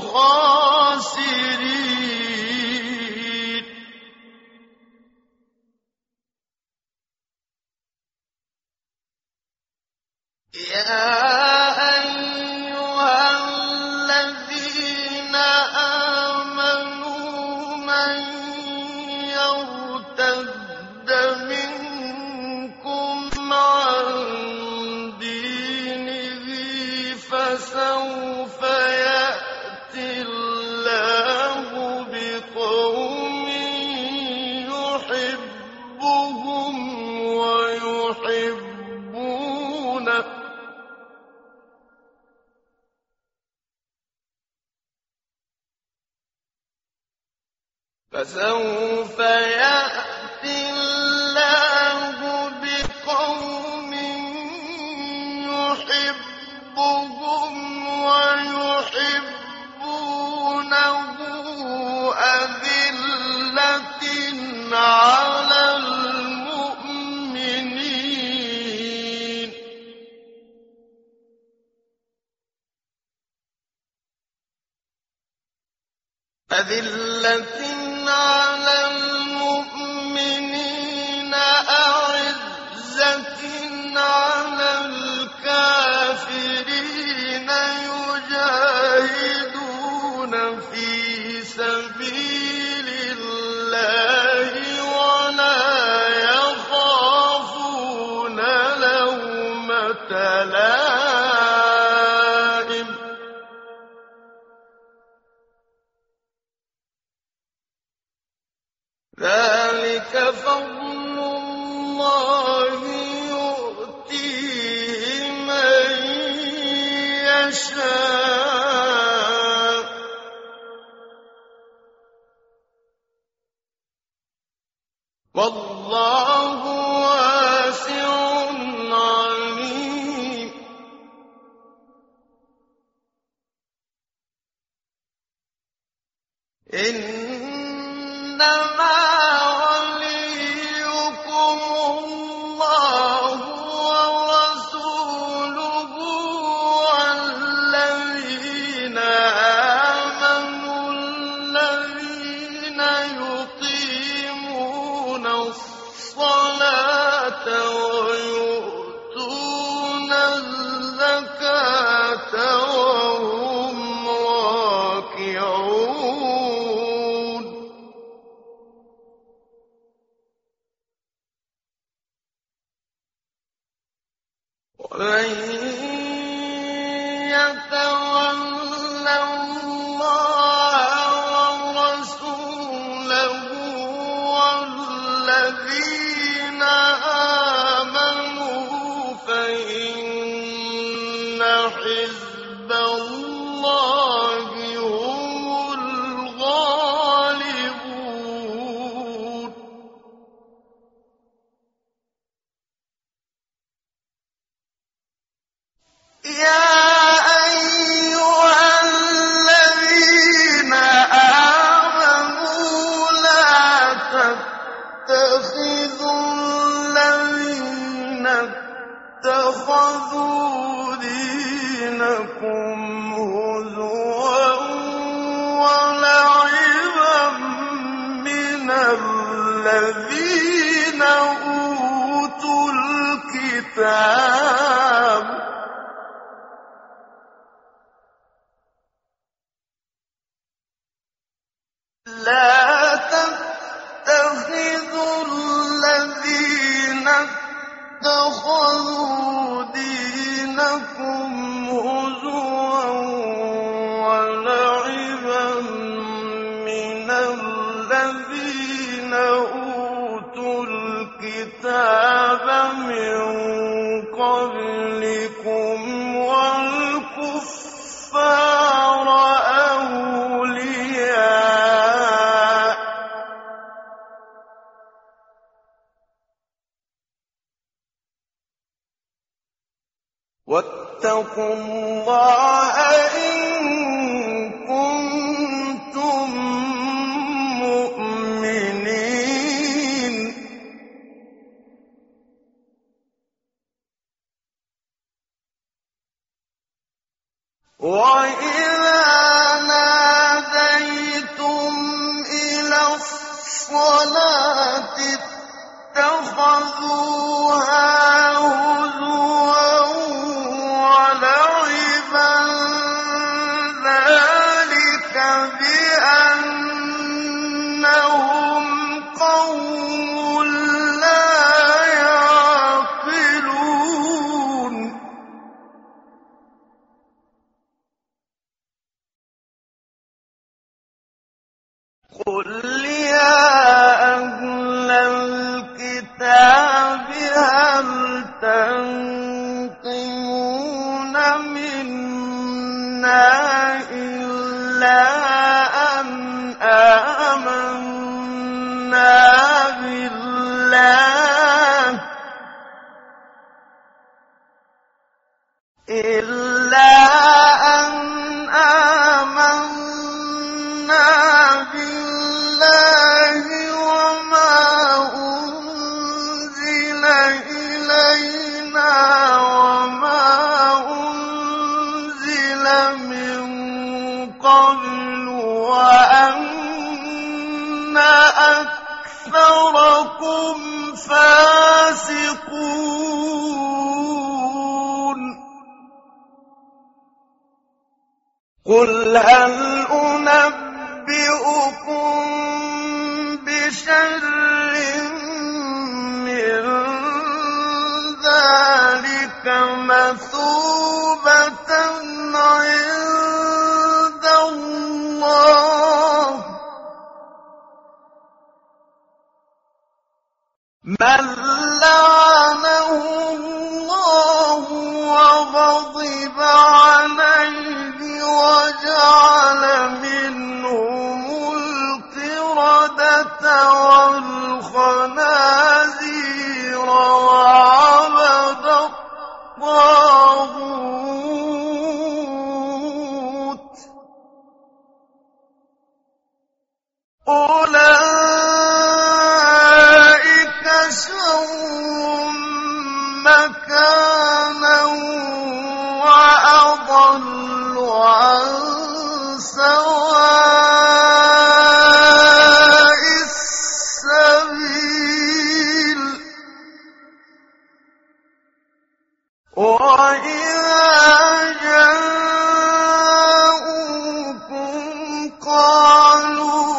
خاسرين. يا أيها الذين آمنوا من يرتد منكم عن دينه فسوف يأتي الله بقوم يحبهم ويحبونه فسوف يأتي الله بقوم يحبهم ويحبونه أذلة على المؤمنين أذلة على المؤمنين أعزة على الكافرين يجاهدون في سبيل الله ولا يخافون لومة لائم ذلك فضل الله يؤتيه من يشاء والله واسع عليم. إنما وليكم الله ورسوله والذين آمنوا الذين يقيمون الصلاة ويؤتون الزكاة وهم راكعون. ومن يتول الله ورسوله والذين آمنوا فإن حزب الله هم الغالبون. يا أيها الذين آمنوا لا تتخذوا الذين اتخذوا دينكم هزوا ولعبا من الذين أوتوا الكتاب لا تتخذوا الذين اتخذوا دينكم هزوا ولعبا من الذين أوتوا الكتاب من قبلكم والكفار أولياء واتقوا الله إن كنتم مؤمنين. وَإِذَا نَادَيْتُمْ إِلَى الصَّلَاةِ اتَّخَذُوهَا هُزُوًا وَلَعِبًا ذَٰلِكَ بِأَنَّهُمْ قَوْمٌ لَّا يَعْقِلُونَ قُلْ يَا أَهْلَ الْكِتَابِ هَلْ تَنقِمُونَ مِنَّا إِلَّا أَنْ آمَنَّا بِاللَّهِ إِلَّا أَنْ آمَنَّا بِاللَّهِ وَمَا أُنزِلَ إِلَيْنَا وَمَا أُنزِلَ مِن قَبْلُ وَأَنَّ أَكْثَرَكُمْ فَاسِقُونَ قُلْ هَلْ أُنَبِّئُكُم بِشَرٍّ مِّن ذَٰلِكَ مَثُوبَةً عِندَ اللَّهِ مَن لَّعَنَهُ اللَّهُ وَغَضِبَ عَلَيْهِ وَجَعَلَ مِنْهُمُ الْقِرَدَةَ وَالْخَنَازِيرَ وَعَبَدَ الطَّاغُوتَ أُولَٰئِكَ شَرٌّ مَّكَانًا وَأَضَلُّ عَن سَوَاءِ السَّبِيلِ وَإِذَا جَاءُوكُمْ قَالُوا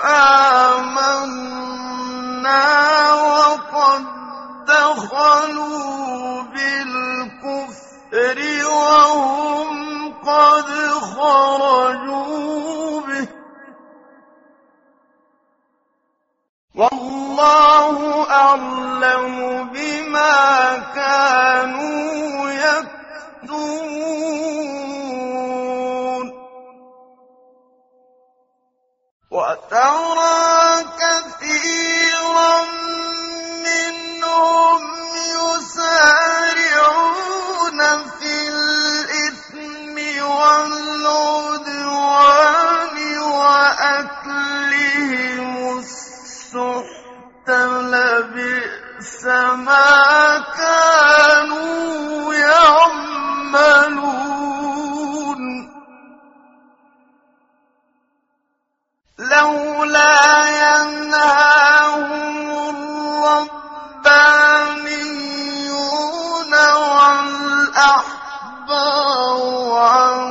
آمَنَّا وَقَد دَّخَلُوا بِالْكُفْرِ وَهُمْ قَدْ خَرَجُوا بِهِ ۚ وَاللَّهُ أَعْلَمُ بِمَا كَانُوا يَكْتُمُونَ وَتَرَىٰ كَثِيرًا مِّنْهُمْ يُسَارِعُونَ فِي الْإِثْمِ وَالْعُدْوَانِ وَأَكْلِهِمُ السُّحْتَ لَبِئْسَ مَا كَانُوا يَعْمَلُونَ لَوْلَا يَنْهَاهُمُ الرَّبَّانِيُّونَ وَالْأَحْبَارُ عَن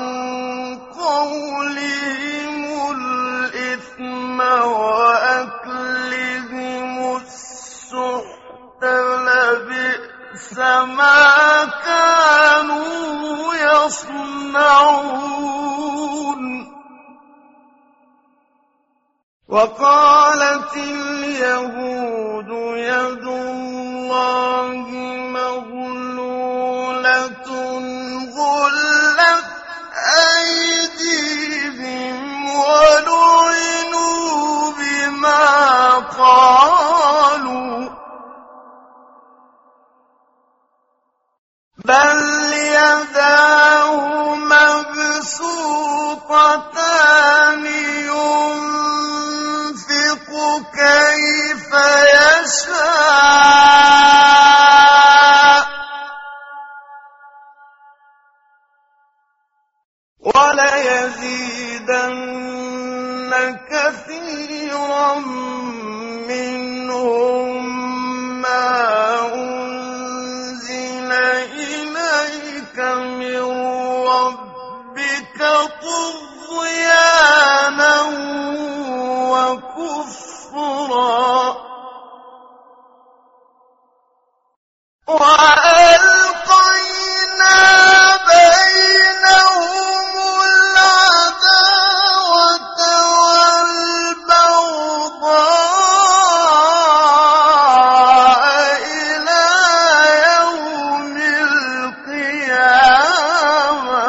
قَوْلِهِمُ الْإِثْمَ وَأَكْلِهِمُ السُّحْتَ لَبِئْسَ مَا كَانُوا يَصْنَعُونَ وَقَالَتِ الْيَهُودُ يَدُ اللَّهِ مَغْلُولَةٌ غُلَّتْ أَيْدِيهِمْ وَلُعِنُوا بِمَا قَالُوا بَلْ يَدَاهُ مَبْسُوطَتَانِ يُنفِقُ كَيْفَ يَشَاءُ وَلَيَزِيدَنَّ كَثِيرًا مِّنْهُم مَّا أُنزِلَ إِلَيْكَ مِن رَّبِّكَ طُغْيَانًا وَكُفْرًا وَأَلْقَيْنَا بَيْنَهُمُ الْعَدَاوَةَ وَالْبَغْضَاءَ إِلَىٰ يَوْمِ الْقِيَامَةِ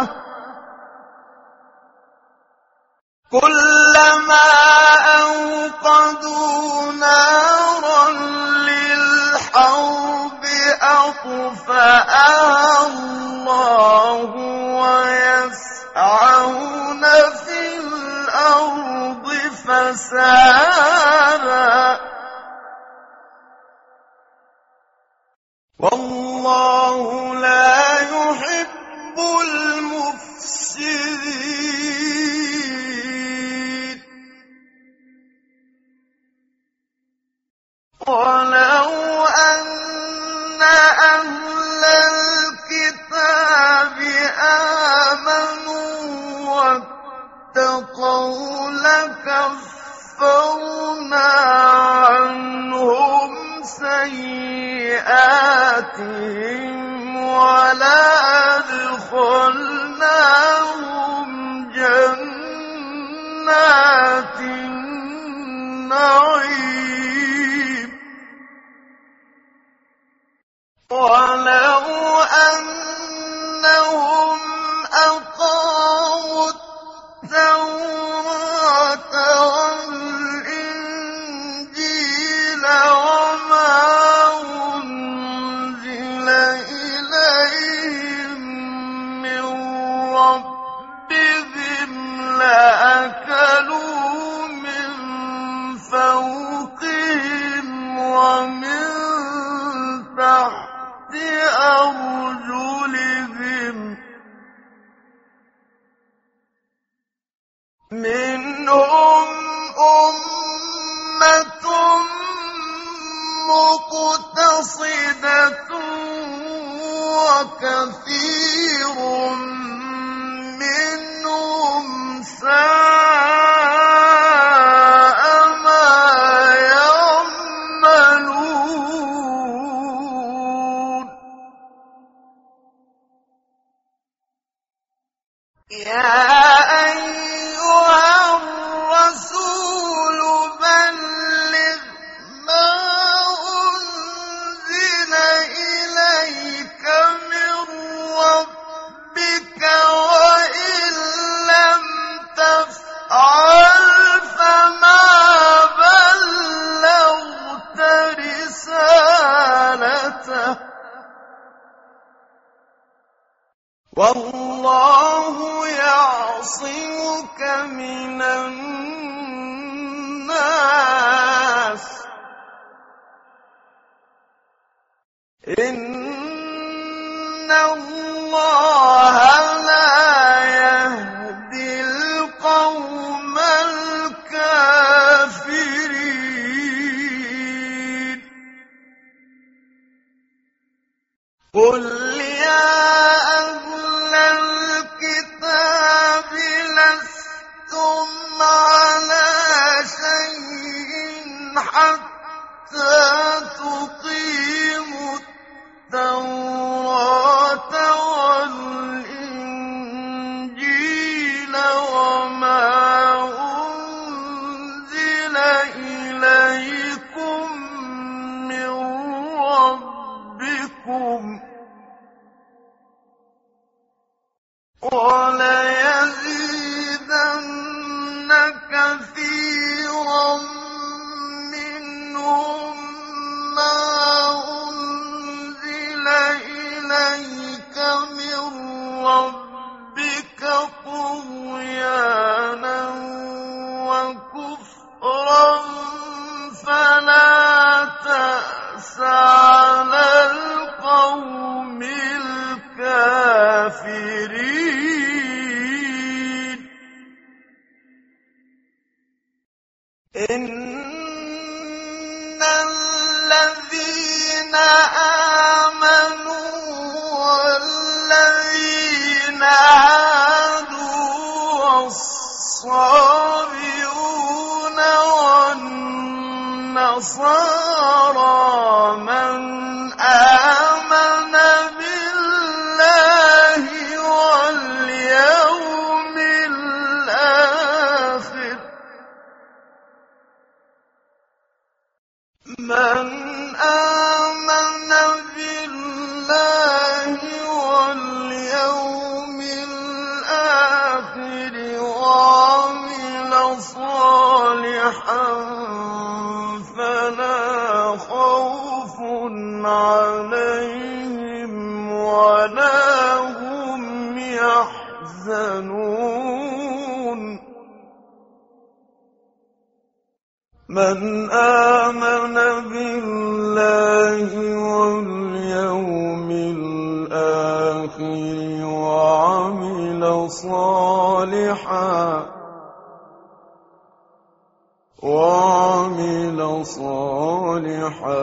كُلَّمَا أَوْقَدُوا نَارًا لِّلْحَرْبِ أَطْفَأَهَا اللَّهُ وَيَسْعَوْنَ فِي الْأَرْضِ فَسَادًا وَاللَّهُ لَا يُحِبُّ الْمُفْسِدِينَ وَلَوْ أَنَّ أَهْلَ الْكِتَابِ آمَنُوا وَاتَّقَوْا لَكَفَّرْنَا عَنْهُمْ سَيِّئَاتِهِمْ وَلَأَدْخَلْنَاهُمْ جَنَّاتِ النَّعِيمِ وَلَوْ أَنَّهُمْ أَقَامُوا التَّوْرَاةَ وَالْإِنجِيلَ وَمَا أُنزِلَ إِلَيْهِم مِّن رَّبِّهِمْ لَأَكَلُوا مِن فَوْقِهِمْ وَمِن تَحْتِ أَرْجُلِهِم مِّنْهُمْ أُمَّةٌ مُّقْتَصِدَةٌ وَكَثِيرٌ مِّنْهُمْ سَاءَ مَا يَعْمَلُونَ يَا أَيُّهَا الرَّسُولُ بَلِّغْ مَا أُنزِلَ إِلَيْكَ مِن رَّبِّكَ وَإِن لَّمْ تَفْعَلْ فَمَا بَلَّغْتَ رِسَالَتَهُ ۚ وَاللَّهُ يَعْصِمُكَ مِنَ النَّاسِ ۗ إِنَّ اللَّهَ لَا يَهْدِي الْقَوْمَ الْكَافِرِينَ قُلْ يَا أَهْلَ الْكِتَابِ لَسْتُمْ عَلَىٰ شَيْءٍ حَتَّىٰ تُقِيمُوا التَّوْرَاةَ وَالْإِنجِيلَ وَمَا أُنزِلَ إِلَيْكُم مِّن رَّبِّكُمْ ۗ وَلَيَزِيدَنَّ كَثِيرًا مِّنْهُم مَّا أُنزِلَ إِلَيْكَ مِن رَّبِّكَ طُغْيَانًا وَكُفْرًا فَلَا تَأْسَ عَلَى الْقَوْمِ الْكَافِرِينَ عاد والصابئون والنصارى من آمن بالله واليوم الآخر من آمن بالله واليوم الآخر وعمل صالحا فلا خوف عليهم ولا هم يحزنون من آمن بالله واليوم الآخر وعمل صالحا وعمل صالحا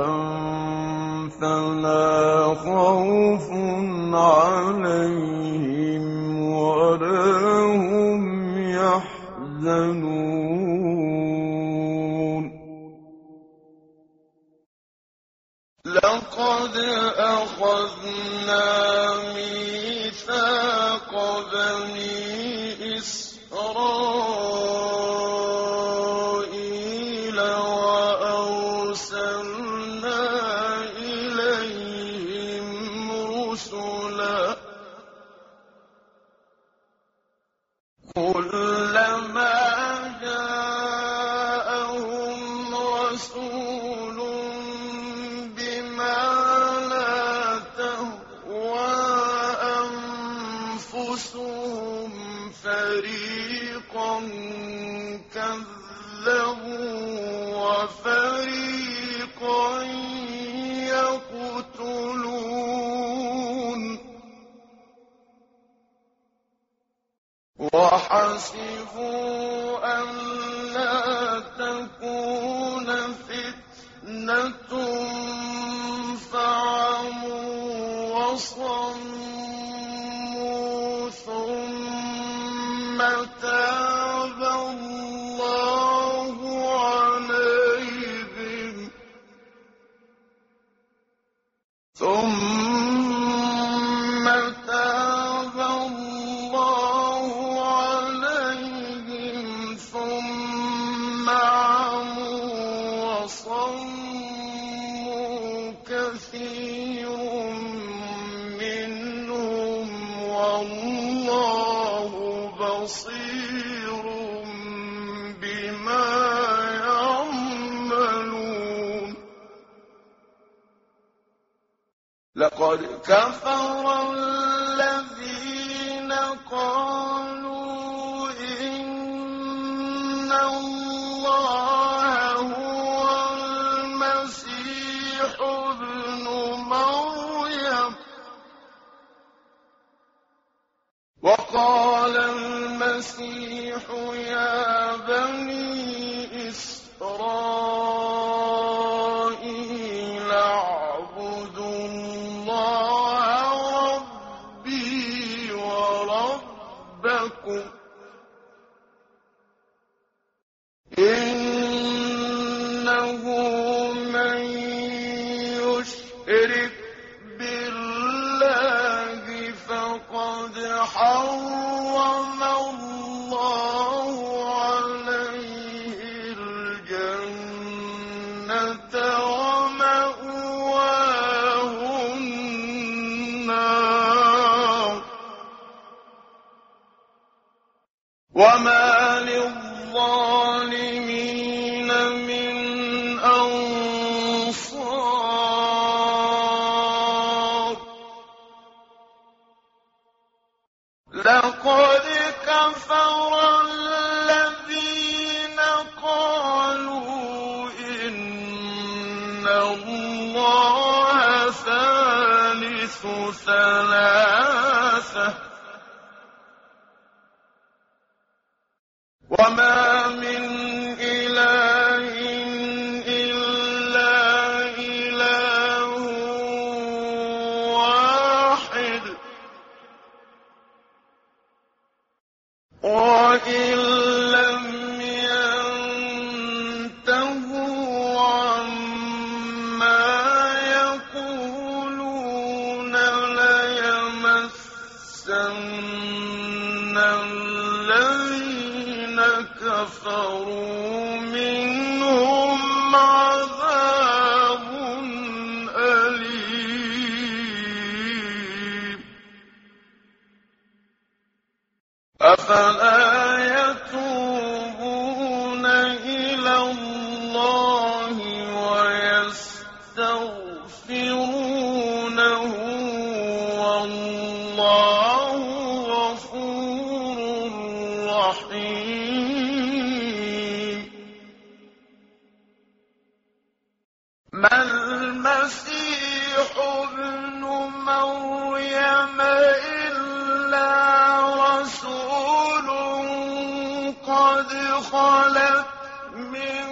فلا خوف عليهم ولا هم يحزنون لقد أخذنا ميثاق بني إسرائيل وأرسلنا إليهم رسلا كلما جاءهم رسول بما لا تهوى أنفسهم فريقا كذبوا وفريقا يقتلون وحسبوا ألا تكون فتنة فعموا وصموا ثم تاب الله عليهم ثم تاب الله عليهم ثم عموا وصموا كثير منهم والله بصير بما يعملون لقد كفر الذين قالوا إن الله هو المسيح ابن مريم وقال المسيح يا بني إسرائيل اعبدوا الله ربي وربكم إنه من يشرك بالله فقد حرم الله عليه الجنة ومأواه النار وما للظالمين من أنصار لقد كفر الذين قالوا إن الله ثالث ثلاثة وما من إله إلا إله واحد وإن لم ينتهوا عما يقولون ليمسن الذين كفروا منهم عذاب أليم. أفلا يتوبون إلى الله ويستغفرونه والله غفور رحيم. ما المسيح ابن مريم إلا رسول قد خلت من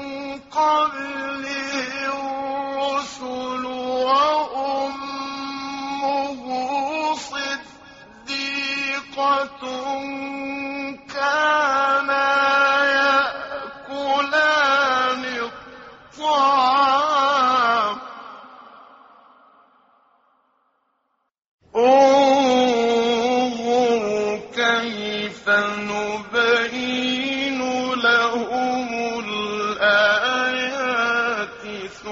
قبله الرسل وأمه صديقة كانا يأكلان الطعام. انظر كيف نبين لهم الآيات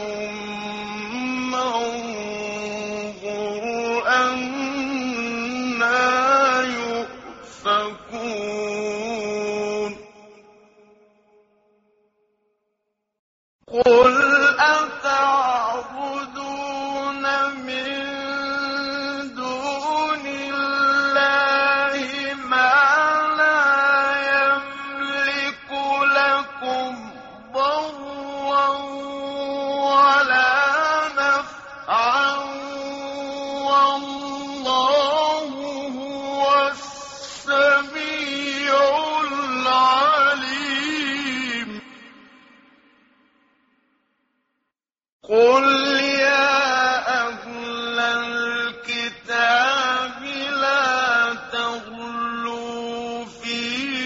ثم انظر أنى يؤفكون. قل أتعبدون من دون الله ما لا يملك لكم ضرا ولا نفعا والله هو السميع العليم. قل يا أهل الكتاب لا تغلوا في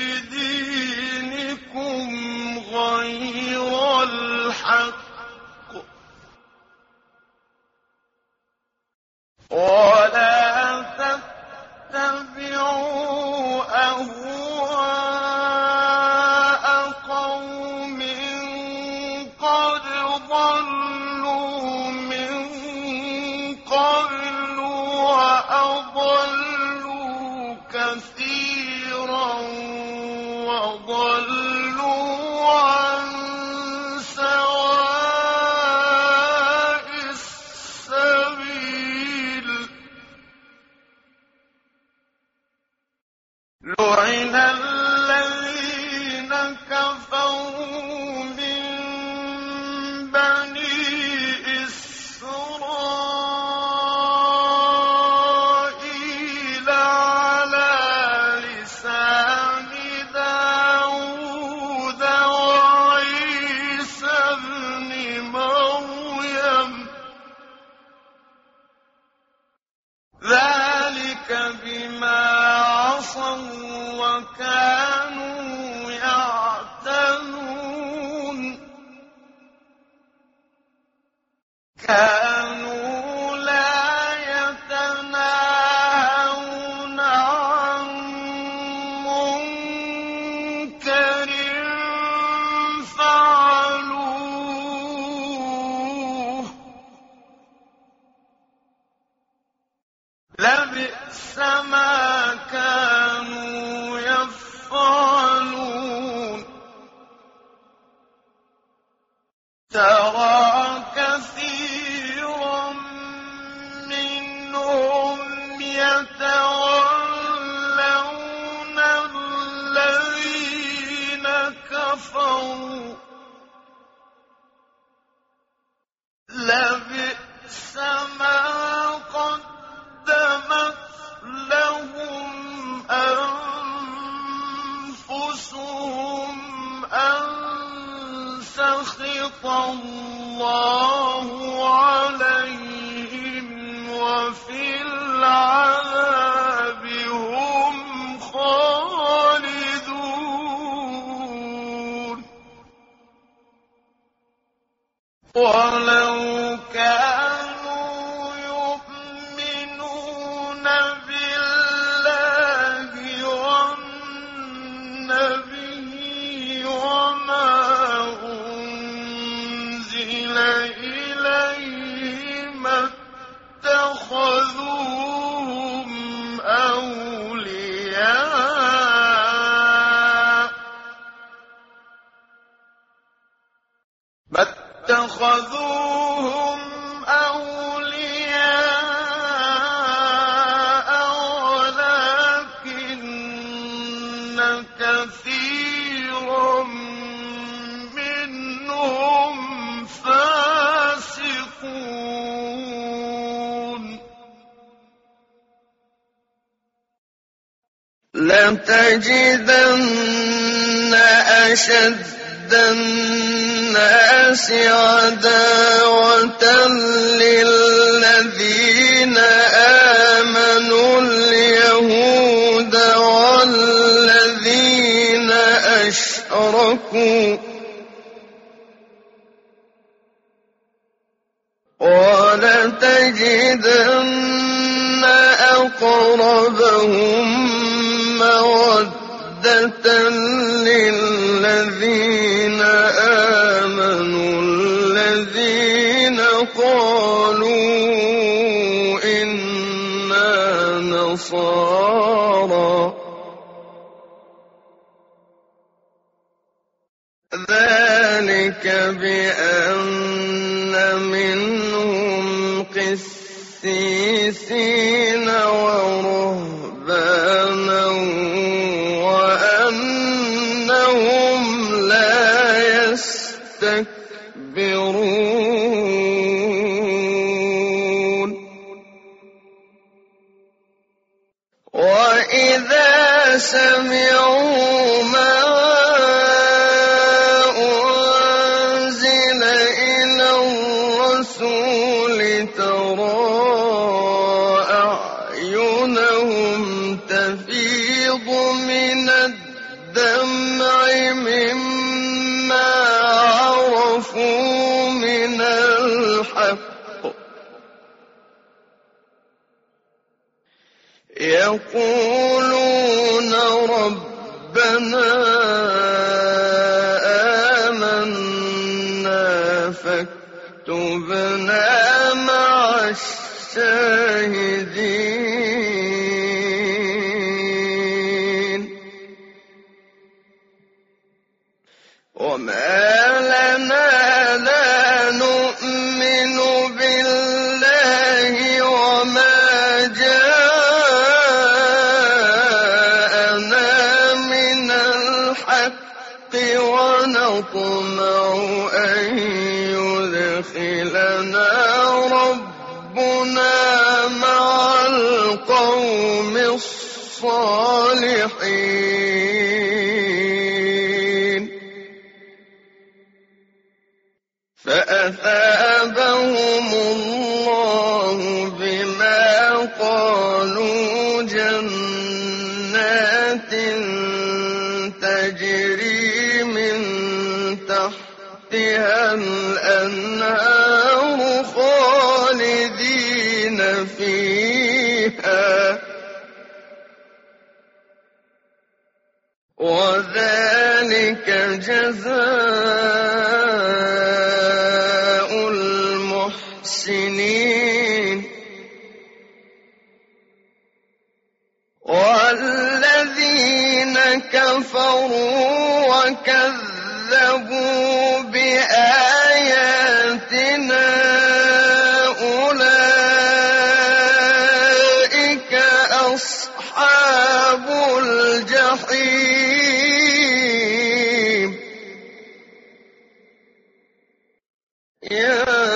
دينكم غير الحق ولا تتبعوا أهواء قوم قد ضلوا من قبل وأضلوا كثيرا وضلوا عن سواء السبيل. لعن الذين كفروا من بني إسرائيل على لسان داود وعيسى ابن مريم ذلك بما عصوا وكانوا يعتدون. كانوا لا يتناهون عن منكر فعلوه لبئس ما كانوا يفعلون. ترى كثيرا منهم يتولون الذين كفروا لبئس ما قدمت لهم أنفسهم أن سخط الله عليهم وفي العذاب هم خالدون. اتَّخَذُوهُمْ أَوْلِيَاءَ وَلَٰكِنَّ كَثِيرًا مِّنْهُمْ فَاسِقُونَ لَتَجِدَنَّ أَشَدَّ النَّاسِ عَدَاوَةً لِّلَّذِينَ آمَنُوا الْيَهُودَ وَالَّذِينَ أَشْرَكُوا ۖ وَلَتَجِدَنَّ أَقْرَبَهُم مَّوَدَّةً لِّلَّذِينَ آمَنُوا الَّذِينَ قَالُوا إِنَّا نَصَارَىٰ ۚ ذَٰلِكَ بِأَنَّ مِنْهُمْ قِسِّيسِينَ وَرُهْبَانًا وَأَنَّهُمْ لَا يَسْتَكْبِرُونَ وَإِذَا سَمِعُوا مَا أُنزِلَ إِلَى الرَّسُولِ تَرَىٰ أَعْيُنَهُمْ تَفِيضُ مِنَ الدَّمْعِ مِمَّا عَرَفُوا مِنَ الْحَقِّ يَقُولُونَ رَبَّنَا آمَنَّا فَاكْتُبْنَا مَعَ الشَّاهِدِينَ وَمَا لَنَا لَا نُؤْمِنُ بِاللَّهِ وَمَا جَاءَنَا مِنَ الْحَقِّ وَنَطْمَعُ أَن يُدْخِلَنَا رَبُّنَا مَعَ الْقَوْمِ الصَّالِحِينَ فَأَثَابَهُمُ اللَّهُ بِمَا قَالُوا جَنَّاتٍ تَجْرِي مِن تَحْتِهَا الْأَنْهَارُ خَالِدِينَ فِيهَا ۚ وَذَٰلِكَ جَزَاءُ الْمُحْسِنِينَ وَالَّذِينَ كَفَرُوا وَكَذَّبُوا بِآيَاتِنَا أُولَٰئِكَ أَصْحَابُ الْجَحِيمِ يَا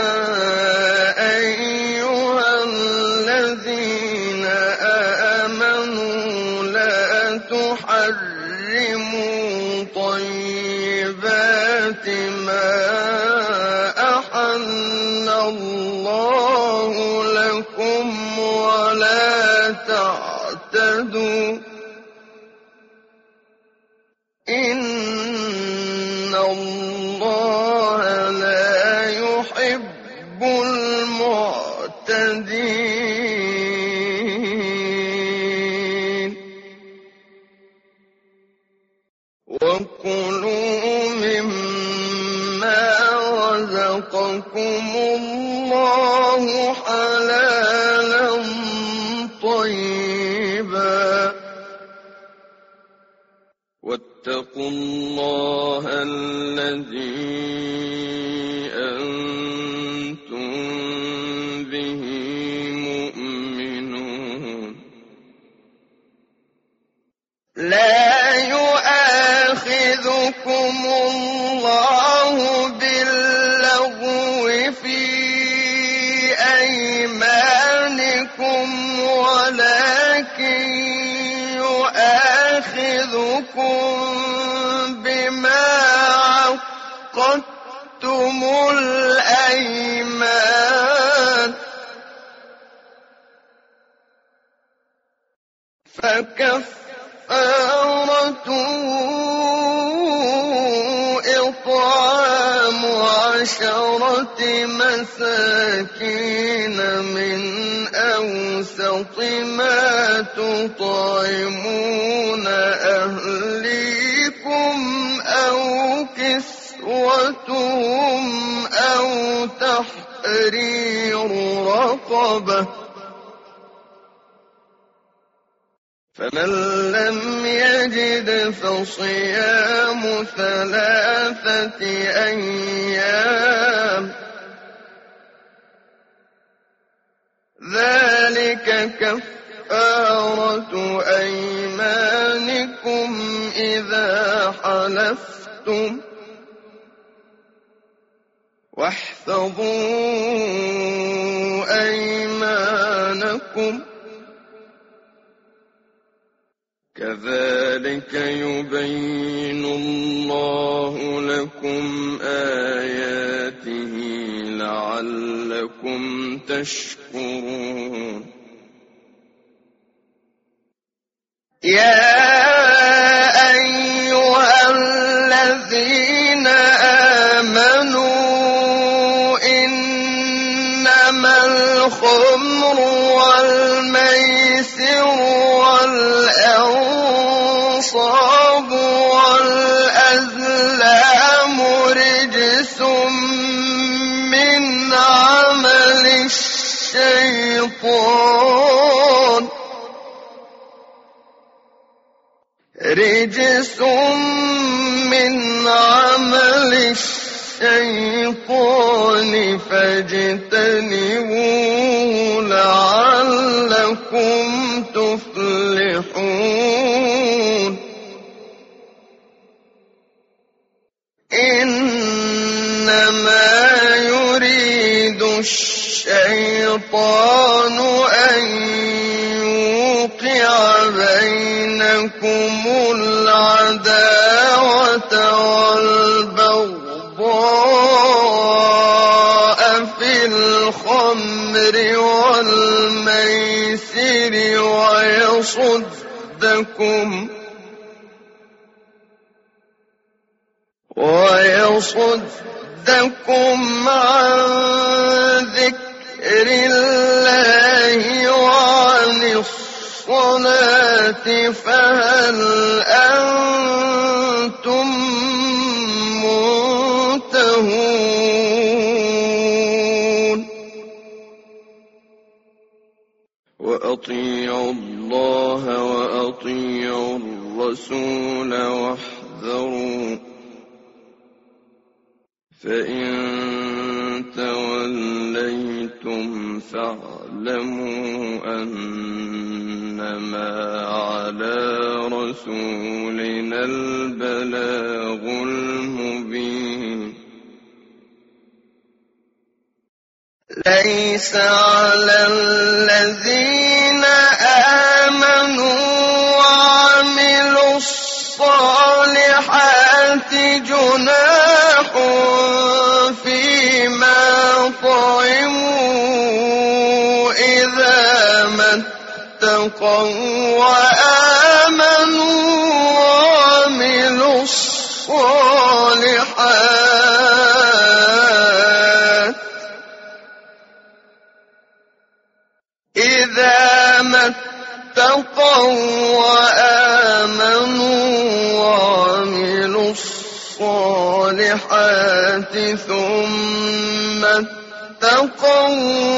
أَيُّهَا الَّذِينَ آمَنُوا لَا تُحَرِّمُوا طَيِّبَاتِ مَا أَحَلَّ اللَّهُ لَكُمْ وَلَا تَعْتَدُوا ۚ إِنَّ اللَّهَ لَا يُحِبُّ الْمُعْتَدِينَ وَكُلُوا مِمَّا رَزَقَكُمُ اللَّهُ حَلَالًا طَيِّبًا ۚ وَاتَّقُوا اللَّهَ الَّذِي أَنتُم لا يؤاخذكم الله باللغو في أيمانكم ولكن يؤاخذكم بما عقدتم الأيمان فكفارته إطعام عشرة مساكين من أوسط ما تطعمون أهليكم أو كسوتهم أو تحرير رقبة فمن لم يجد فصيام ثلاثة أيام ذلك كفارة أيمانكم إذا حلفتم واحفظوا أيمانكم كذلك يبين الله لكم آياته لعلكم تشكرون يا أيها الذين آمنوا إنما الخمر والميسر والأنصاب والأزلام رجس من عمل الشيطان رجس من عمل الشيطان فاجتنبوه لعلكم تفلحون إنما يريد الشيطان أن يوقع بينكم العداوة والبغضاء في الخمر والميسر ويصدكم ويصدكم عن ذكر الله وعن الصلاة فهل أنتم منتهون وأطيعوا الله وأطيعوا الرسول واحذروا فإن توليتم فاعلموا أنما على رسولنا البلاغ المبين ليس على الذين آمنوا وعملوا الصالحات جناح فيما طعموا إذا ما اتقوا وآمنوا وعملوا الصالحات إذا ما اتقوا وآمنوا وعملوا الصالحات ثم اتقوا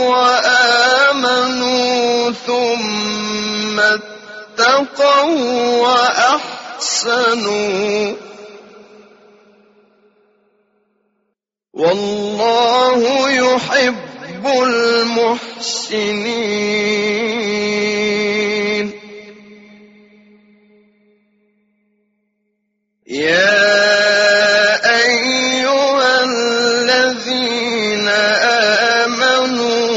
وآمنوا ثم اتقوا وأحسنوا والله يحب المحسنين يا أيها الذين آمنوا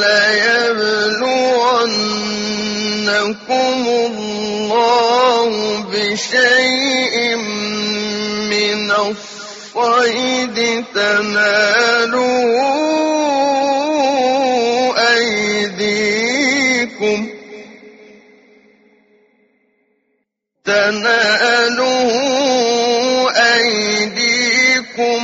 ليبلونكم الله بشيء من الصيد تنالوا أيديكم تنالوا أيديكم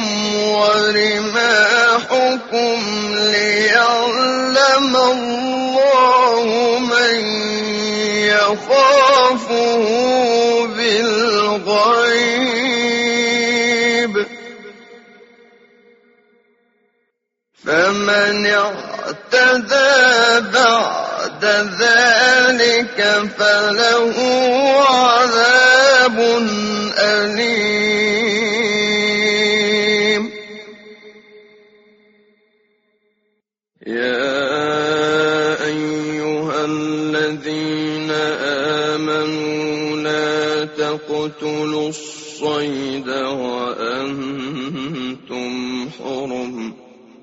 ورماحكم ليعلم الله من يخافه بالغيب فمن اعتدى بعد ذلك فله عذاب أليم. يا أيها الذين آمنوا لا تقتلوا الصيد وأنتم حرم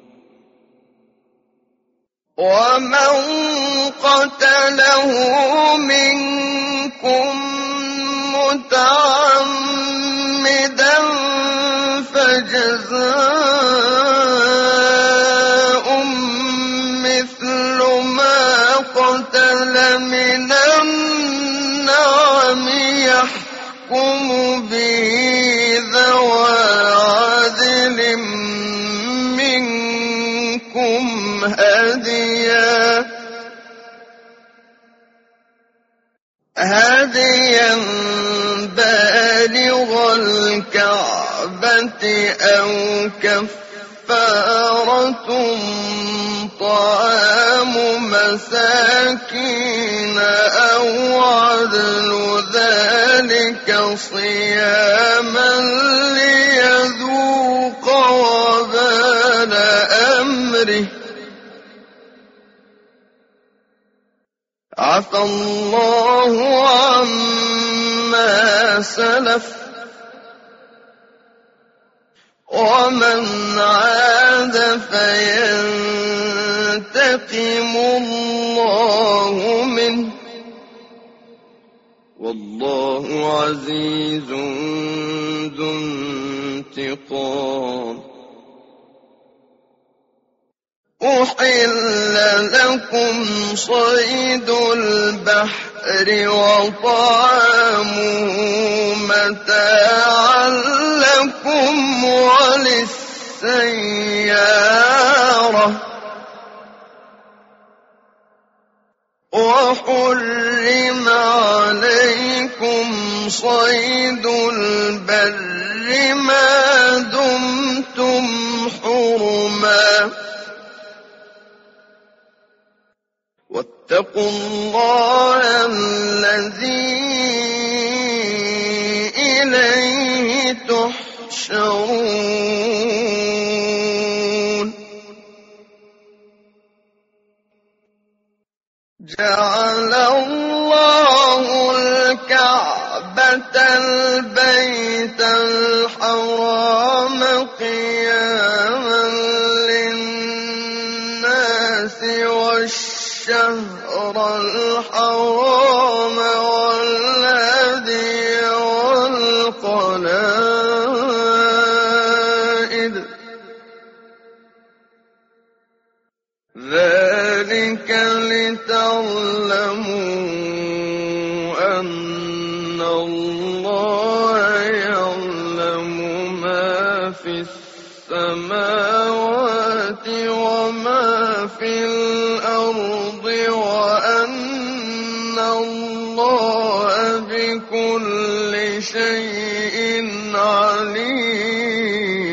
ومن قتله منكم متعمدا فجزاء مثل ما قتل من النعم يحكم به ذوى عدل منكم هديا هديا بالغ الكعبة أو كفارة طعام مساكين أو عدل ذلك صياما ليذوق وبال أمره عفى الله عما سلف ومن عاد فينتقم الله منه والله عزيز ذو انتقام. أحل لكم صيد البحر وطعامه متاعا لكم وللسيارة وحرم عليكم صيد البر ما دمتم حرما واتقوا الله الذي إليه تحشرون. جعل الله الكعبة البيت الحرام قياما للناس والشهر الحرام والهدي والقلائد ذلك لتعلموا أن الله يعلم ما في السماوات وما في الأرض وأن الله بكل شيء عليم.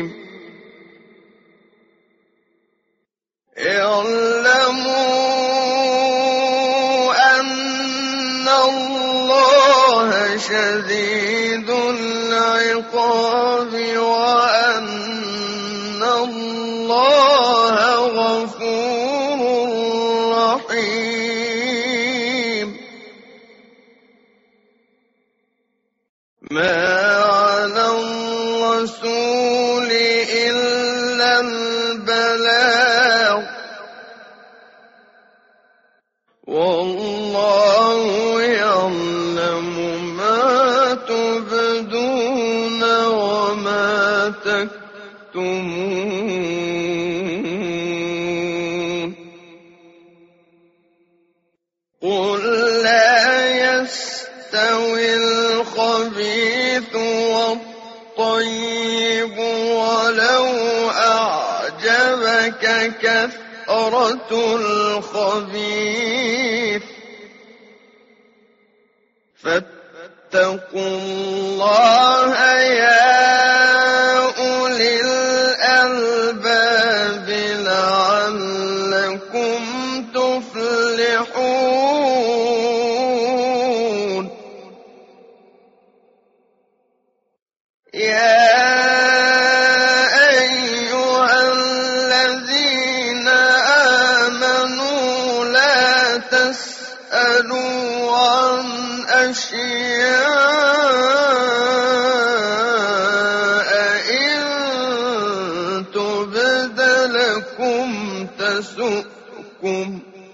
شديد العقاب وأن الله غفور رحيم. ما على الرَّسُولِ إِلَّا الْبَلَاغُ ۗ وَاللَّهُ يَعْلَمُ مَا تُبْدُونَ وَمَا تَكْتُمُونَ. قُل لَّا يَسْتَوِي الْخَبِيثُ وَالطَّيِّبُ وَلَوْ أَعْجَبَكَ كَثْرَةُ الْخَبِيثِ ۚ فَاتَّقُوا اللَّهَ يَا أُولِي الْأَلْبَابِ لَعَلَّكُمْ تُفْلِحُونَ. يَا أَيُّهَا الَّذِينَ آمَنُوا لَا تَسْأَلُوا عَنْ أَشْيَاءَ إِن تُبْدَ لَكُمْ تَسُؤْكُمْ،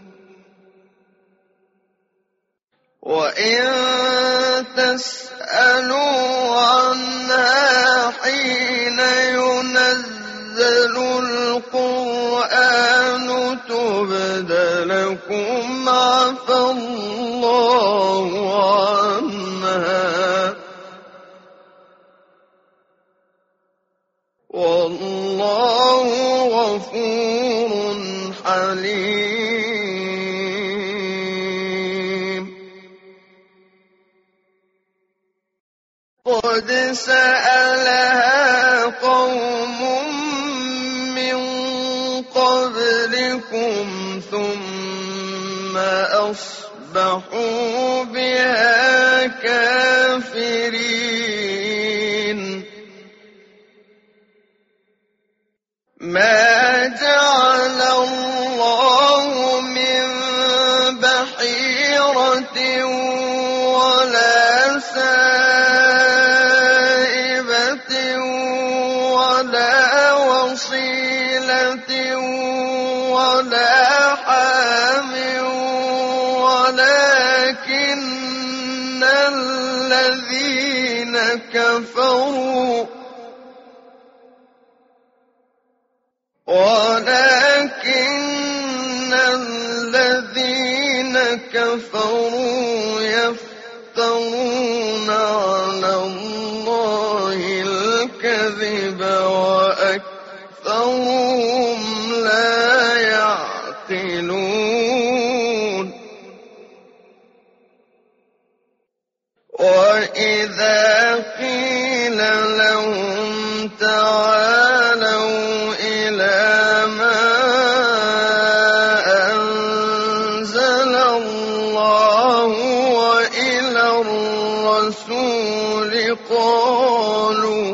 وَإِن تَسْأَلُوا عَنْهَا حِينَ يُنَزَّلُ الْقُرْآنُ تُبْدَ لَكُمْ عَفَا اللَّهُ عَنْهَا ۗ وَاللَّهُ غَفُورٌ حَلِيمٌ. قَدْ سَأَلَهَا قَوْمٌ مِّن قَبْلِكُمْ ثُمَّ أَصْبَحُوا بِهَا كَافِرِينَ. مَا جَعَلَ اللَّهُ مِن بَحِيرَةٍ وَلَا سَائِبَةٍ وَلَا وَصِيلَةٍ وَلَا حَامٍ وَلَٰكِنَّ الَّذِينَ كَفَرُوا وَلَٰكِنَّ الَّذِينَ كَفَرُوا يَفْتَرُونَ عَلَى اللَّهِ الْكَذِبَ وَأَكْثَرُهُمْ لَا يَعْقِلُونَ. وَإِذَا قِيلَ لَهُمْ تَعَالَوْا إِلَىٰ مَا أَنزَلَ اللَّهُ وَإِلَى الرَّسُولِ قَالُوا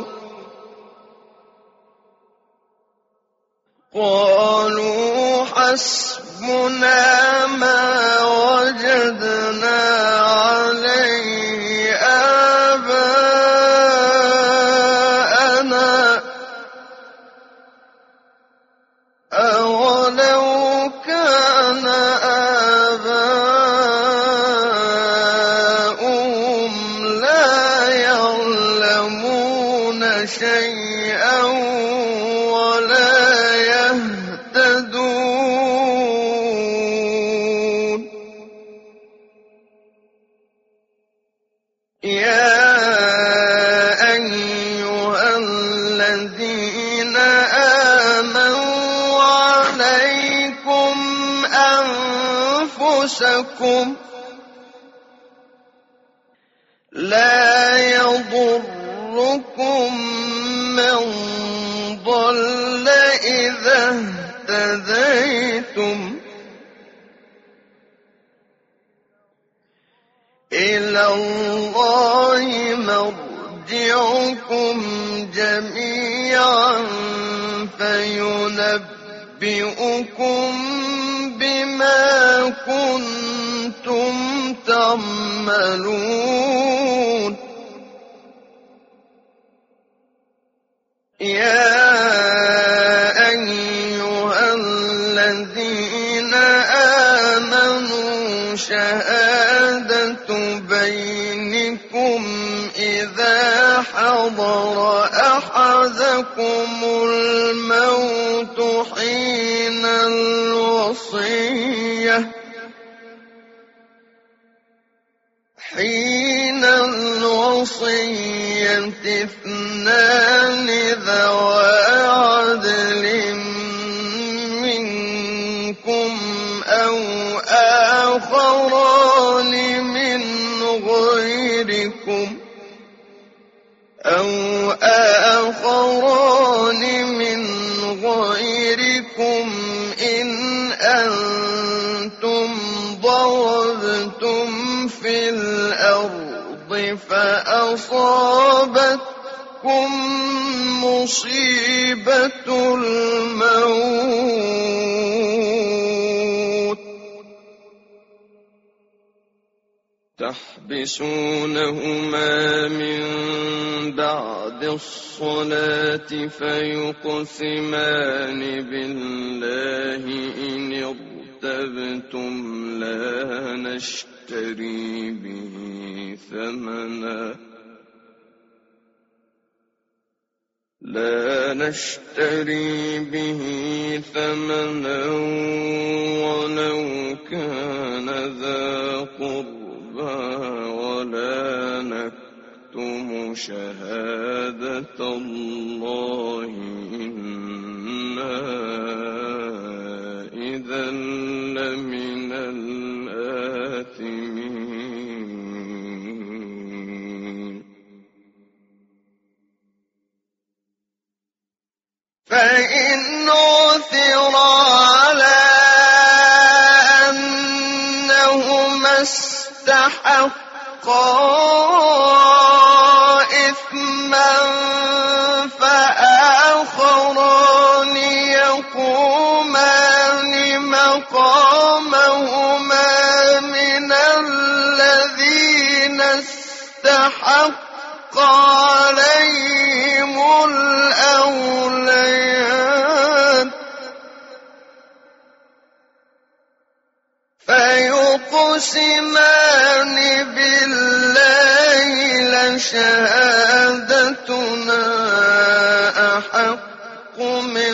قَالُوا حَسْبُنَا مَا وَجَدْنَا عَلَيْهِ آبَاءَنَا ۚ أَوَلَوْ كَانَ آبَاؤُهُمْ لَا يَعْلَمُونَ شَيْئًا وَلَا يَهْتَدُونَ. يَا أَيُّهَا الَّذِينَ آمَنُوا عَلَيْكُمْ أَنفُسَكُمْ لَا يَضُرُّكُم مَّن ضَلَّ إِذَا اهْتَدَيْتُمْ إِلَى اللَّهِ مَرْجِعُكُمْ جَمِيعًا فَيُنَبِّئُكُم بِمَا كُنتُمْ تَعْمَلُونَ. إذا حضر أحدكم الموت حين الوصية حين الوصية اثنان ذوى عدل منكم أو آخران من غيركم أو آخران من غيركم إن أنتم ضربتم في الأرض فأصابتكم مصيبة الموت تحبسونهما من بعد الصلاة فيقسمان بالله إن ارتبتم لا نشتري به ثمنا لا نشتري به ثمنا ولو كان ذا قربى ولا نكتم شهادة الله إنا إذا لمن الآثمين فإن عثر على أنهما استحقا إثما فآخران يقومان مقامهما من الذين استحق عليهم الأوليان فيقسمان بالله لشهادتنا أحق من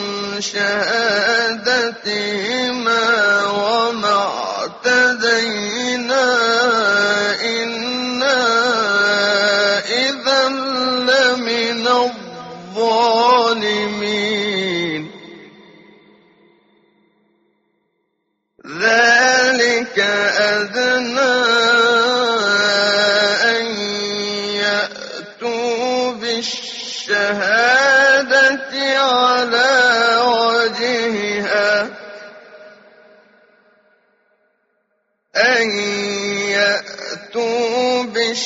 شهادتهما وما اعتدينا إنا إذا لمن الظالمين ذلك أدنى أن يأتوا بالشهادة على وجهها أن يأتوا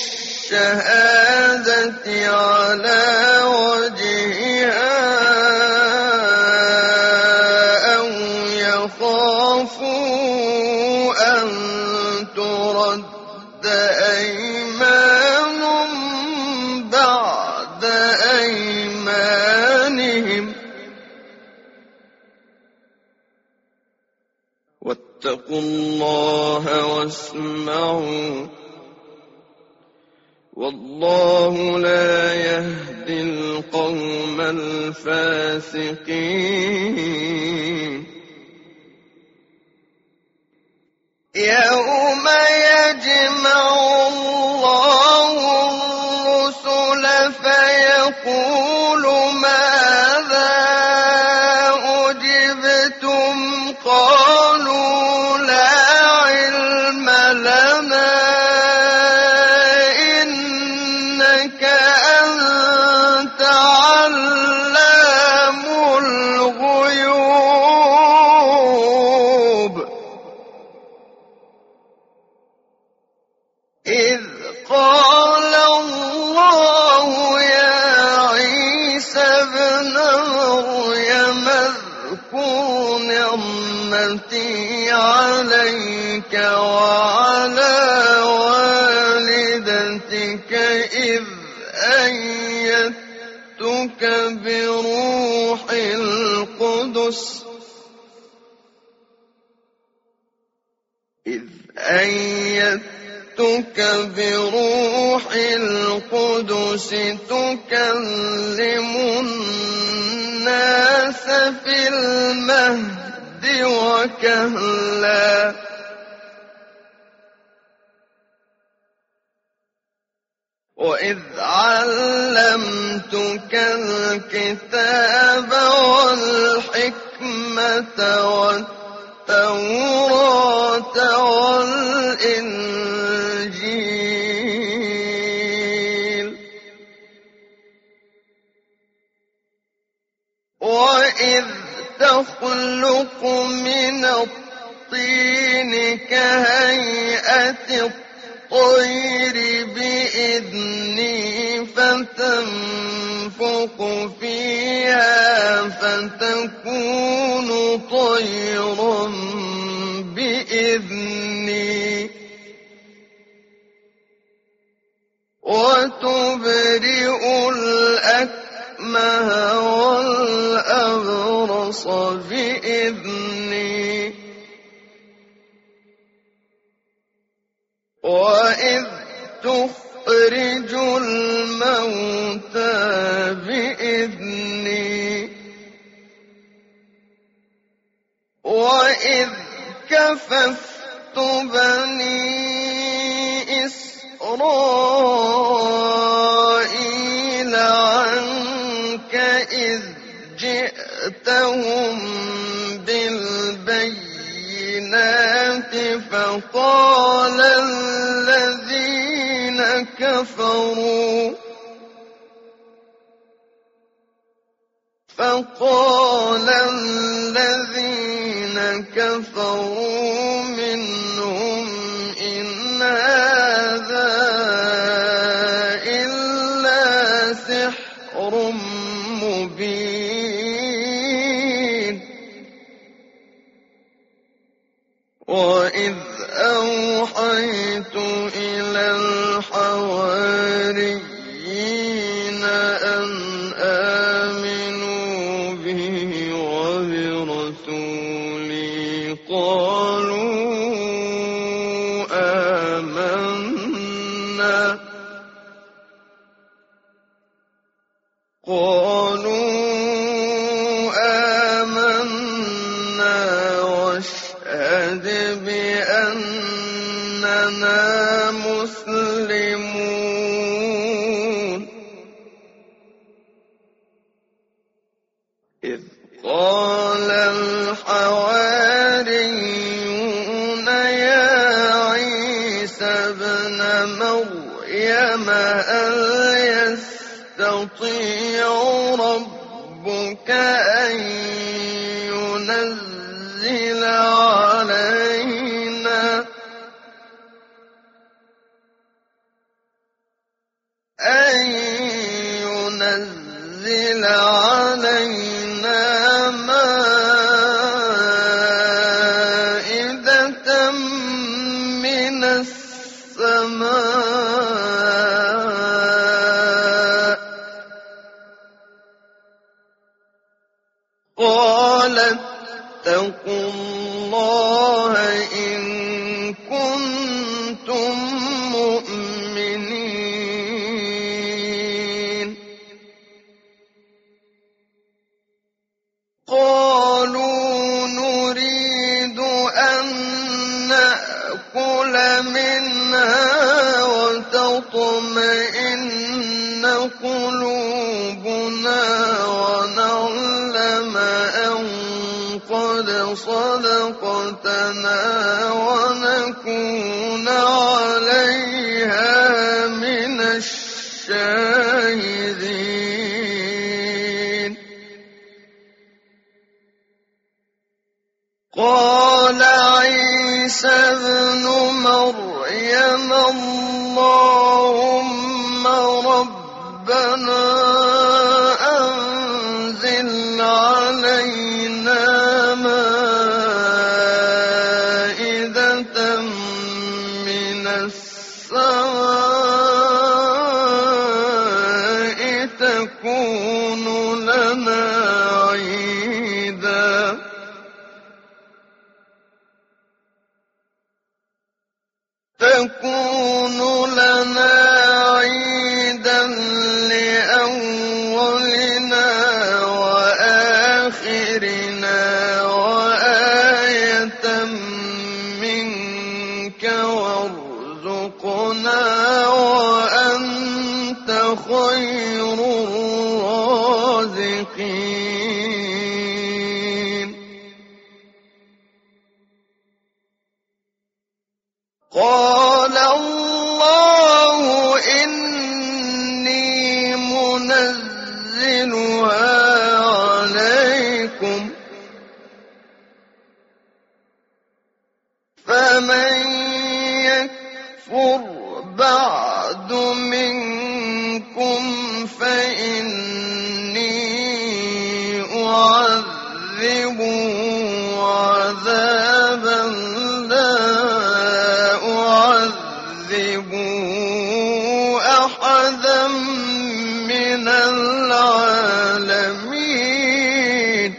بالشهادة على وجهها أو يخافوا أن ترد أيمان بعد أيمانهم واتقوا الله واسمعوا والله لا يهدي القوم الفاسقين يوم يجمع الله الرسل فيقول ماذا أجبتم قالوا لا علم لنا إنك أنت علام الغيوب إذ قال الله يا عيسى ابن مريم اذكر نعمتي عليك وعلى والدتك إذ أيدتك بروح القدس إذ أيدتك بروح القدس تكلم الناس في المهد وكهلا وإذ علمتك الكتاب والحكمة والتوراة والإنجيل وإذ تخلق من الطين كهيئة الطير بإذني فتنفخ فيها فتكون طيرا بإذني وتبرئ الأكمه والأبرص بإذني وإذ تخرج الموتى بإذني وإذ كففت بني إسرائيل عنك إذ جئتهم بالبينات فقال الذين كفروا فقال الذين كفروا منهم إن هذا إلا سحر مبين وإذ أوحيت إلى الحواريين أن آمنوا به وبرسولي قالوا آمنا قالوا آمنا واشهد بأننا مسلمون إذ قال الحواريون يا عيسى ابن مريم هل يستطيع ربك أن ينزل علينا أن ينزل علينا مائدة من السماء قال اتقوا الله إن كنتم مؤمنين قالوا نريد أن نأكل منها وتطمئن قلوبنا ونعلم أن قد صدقتنا ونكون عليها من الشاهدين قال عيسى ابن مريم اللهم ربنا أنزل علينا مائدة من السماء تكون لنا عيدا تكون خير الرازقين قال الله إني منزلها عليكم فمن يكفر بعد منكم فإني أعذبه عذابا لا أعذبه أحدا من العالمين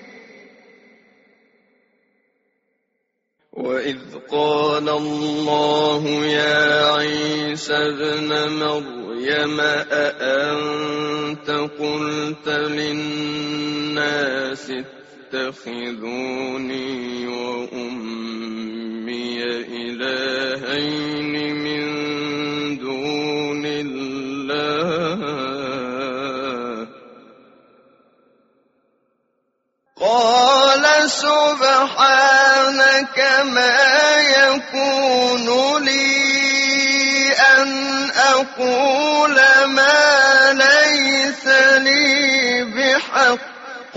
وإذ قال الله يا عيسى ابن مريم أأنت قلت للناس اتخذوني وأمي إلهين من دون الله قال سبحانك ما يكون لي أن أقول ما ليس لي بحق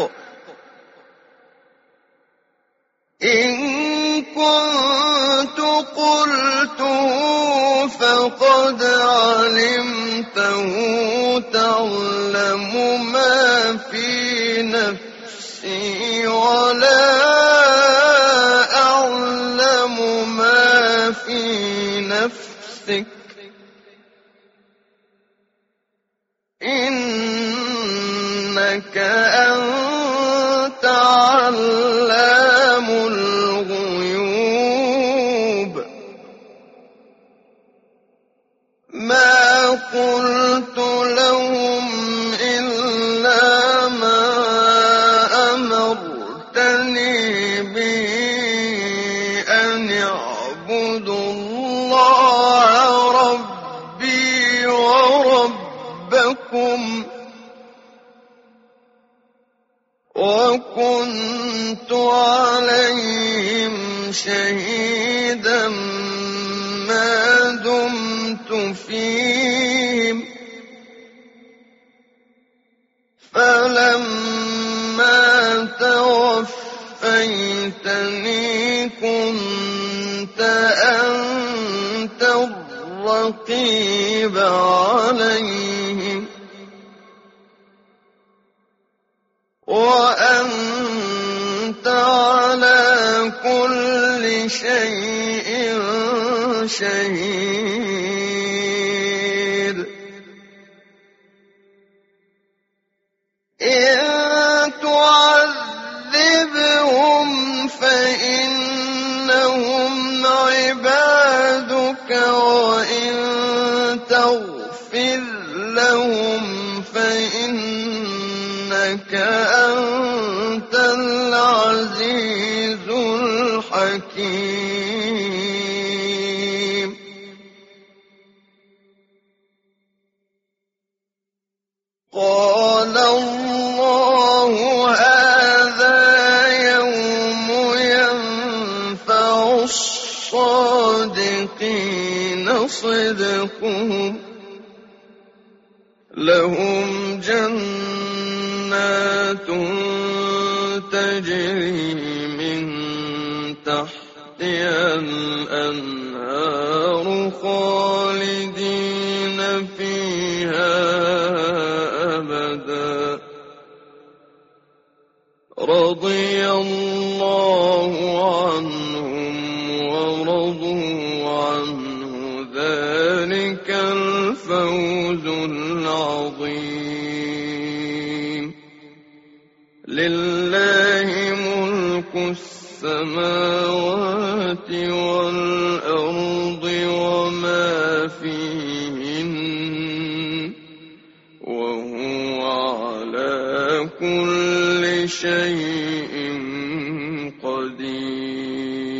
إن كنت قلته فقد علمته تعلم ما في نفسي ولا أعلم ما في نفسك إنك أنت علام الغيوب ما قلت لهم إلا ما أمرتني به أن اعبدوا الله ربي وربكم وكنت عليهم شهيدا ما دمت فيهم فلما توفيتني كنت أنت الرقيب عليهم وأنت على كل شيء شهيد إن تعذبهم فإنهم عبادك وإن تغفر لهم فإنك أنت العزيز الحكيم قال الله هذا يوم ينفع الصادقين صدقهم لهم جنات تجري من تحتها الأنهار خالدين فيها أبدا رضي الله عنهم ورضوا عنه ذلك الفوز العظيم لله ملك السماوات والأرض وما فيهن وهو على كل شيء قدير